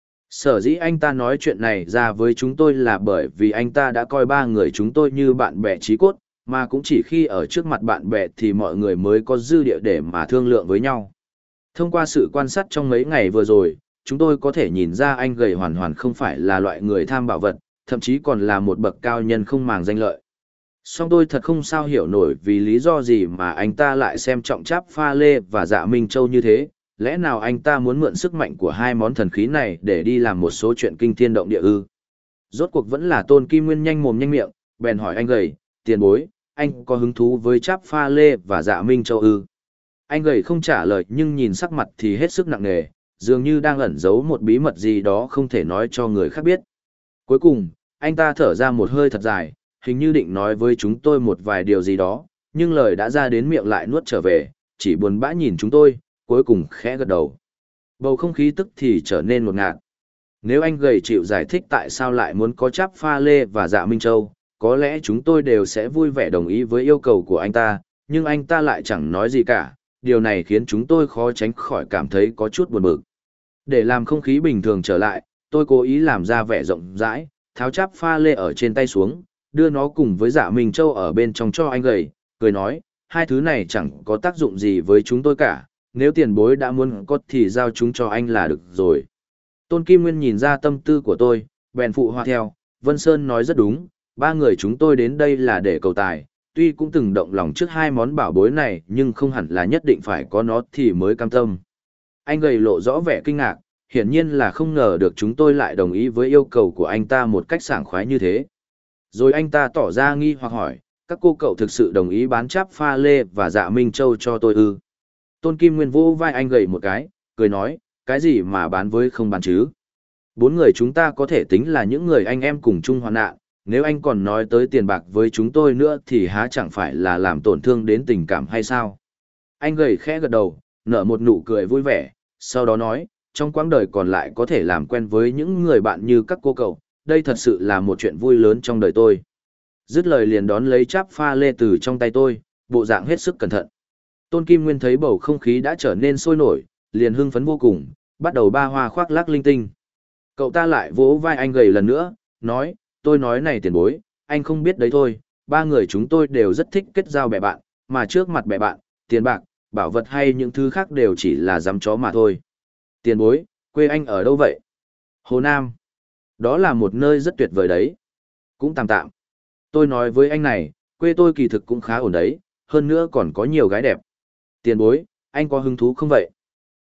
Sở dĩ anh ta nói chuyện này ra với chúng tôi là bởi vì anh ta đã coi ba người chúng tôi như bạn bè chí cốt, mà cũng chỉ khi ở trước mặt bạn bè thì mọi người mới có dư địa để mà thương lượng với nhau. Thông qua sự quan sát trong mấy ngày vừa rồi, chúng tôi có thể nhìn ra anh gầy hoàn hoàn không phải là loại người tham bảo vật, thậm chí còn là một bậc cao nhân không màng danh lợi. Song tôi thật không sao hiểu nổi vì lý do gì mà anh ta lại xem trọng cháp pha lê và dạ Minh Châu như thế, lẽ nào anh ta muốn mượn sức mạnh của hai món thần khí này để đi làm một số chuyện kinh thiên động địa ư? Rốt cuộc vẫn là Tôn Kim Nguyên nhanh mồm nhanh miệng, bèn hỏi anh gầy, tiền bối, anh có hứng thú với cháp pha lê và dạ Minh Châu ư? Anh gầy không trả lời nhưng nhìn sắc mặt thì hết sức nặng nề, dường như đang ẩn giấu một bí mật gì đó không thể nói cho người khác biết. Cuối cùng, anh ta thở ra một hơi thật dài, hình như định nói với chúng tôi một vài điều gì đó, nhưng lời đã ra đến miệng lại nuốt trở về, chỉ buồn bã nhìn chúng tôi, cuối cùng khẽ gật đầu. Bầu không khí tức thì trở nên ngột ngạt. Nếu anh gầy chịu giải thích tại sao lại muốn có cháp pha lê và dạ Minh Châu, có lẽ chúng tôi đều sẽ vui vẻ đồng ý với yêu cầu của anh ta, nhưng anh ta lại chẳng nói gì cả, điều này khiến chúng tôi khó tránh khỏi cảm thấy có chút buồn bực. Để làm không khí bình thường trở lại, tôi cố ý làm ra vẻ rộng rãi, tháo cháp pha lê ở trên tay xuống, đưa nó cùng với dạ Minh Châu ở bên trong cho anh gầy, cười nói, hai thứ này chẳng có tác dụng gì với chúng tôi cả, nếu tiền bối đã muốn có thì giao chúng cho anh là được rồi. Tôn Kim Nguyên nhìn ra tâm tư của tôi, bèn phụ họa theo, Vân Sơn nói rất đúng, ba người chúng tôi đến đây là để cầu tài, tuy cũng từng động lòng trước hai món bảo bối này nhưng không hẳn là nhất định phải có nó thì mới cam tâm. Anh gầy lộ rõ vẻ kinh ngạc, hiển nhiên là không ngờ được chúng tôi lại đồng ý với yêu cầu của anh ta một cách sảng khoái như thế. Rồi anh ta tỏ ra nghi hoặc hỏi, các cô cậu thực sự đồng ý bán cháp pha lê và dạ Minh Châu cho tôi ư? Tôn Kim Nguyên vô vai anh gầy một cái, cười nói, cái gì mà bán với không bán chứ? Bốn người chúng ta có thể tính là những người anh em cùng chung hoạn nạn, nếu anh còn nói tới tiền bạc với chúng tôi nữa thì há chẳng phải là làm tổn thương đến tình cảm hay sao? Anh gầy khẽ gật đầu, nở một nụ cười vui vẻ, sau đó nói, trong quãng đời còn lại có thể làm quen với những người bạn như các cô cậu, đây thật sự là một chuyện vui lớn trong đời tôi. Dứt lời liền đón lấy cháp pha lê từ trong tay tôi, bộ dạng hết sức cẩn thận. Tôn Kim Nguyên thấy bầu không khí đã trở nên sôi nổi, liền hưng phấn vô cùng, bắt đầu ba hoa khoác lác linh tinh. Cậu ta lại vỗ vai anh gầy lần nữa, nói, tôi nói này tiền bối, anh không biết đấy thôi, ba người chúng tôi đều rất thích kết giao bè bạn, mà trước mặt bè bạn, tiền bạc, bảo vật hay những thứ khác đều chỉ là giám chó mà thôi. Tiền bối, quê anh ở đâu vậy? Hồ Nam. Đó là một nơi rất tuyệt vời đấy. Cũng tạm tạm. Tôi nói với anh này, quê tôi kỳ thực cũng khá ổn đấy, hơn nữa còn có nhiều gái đẹp. Tiền bối, anh có hứng thú không vậy?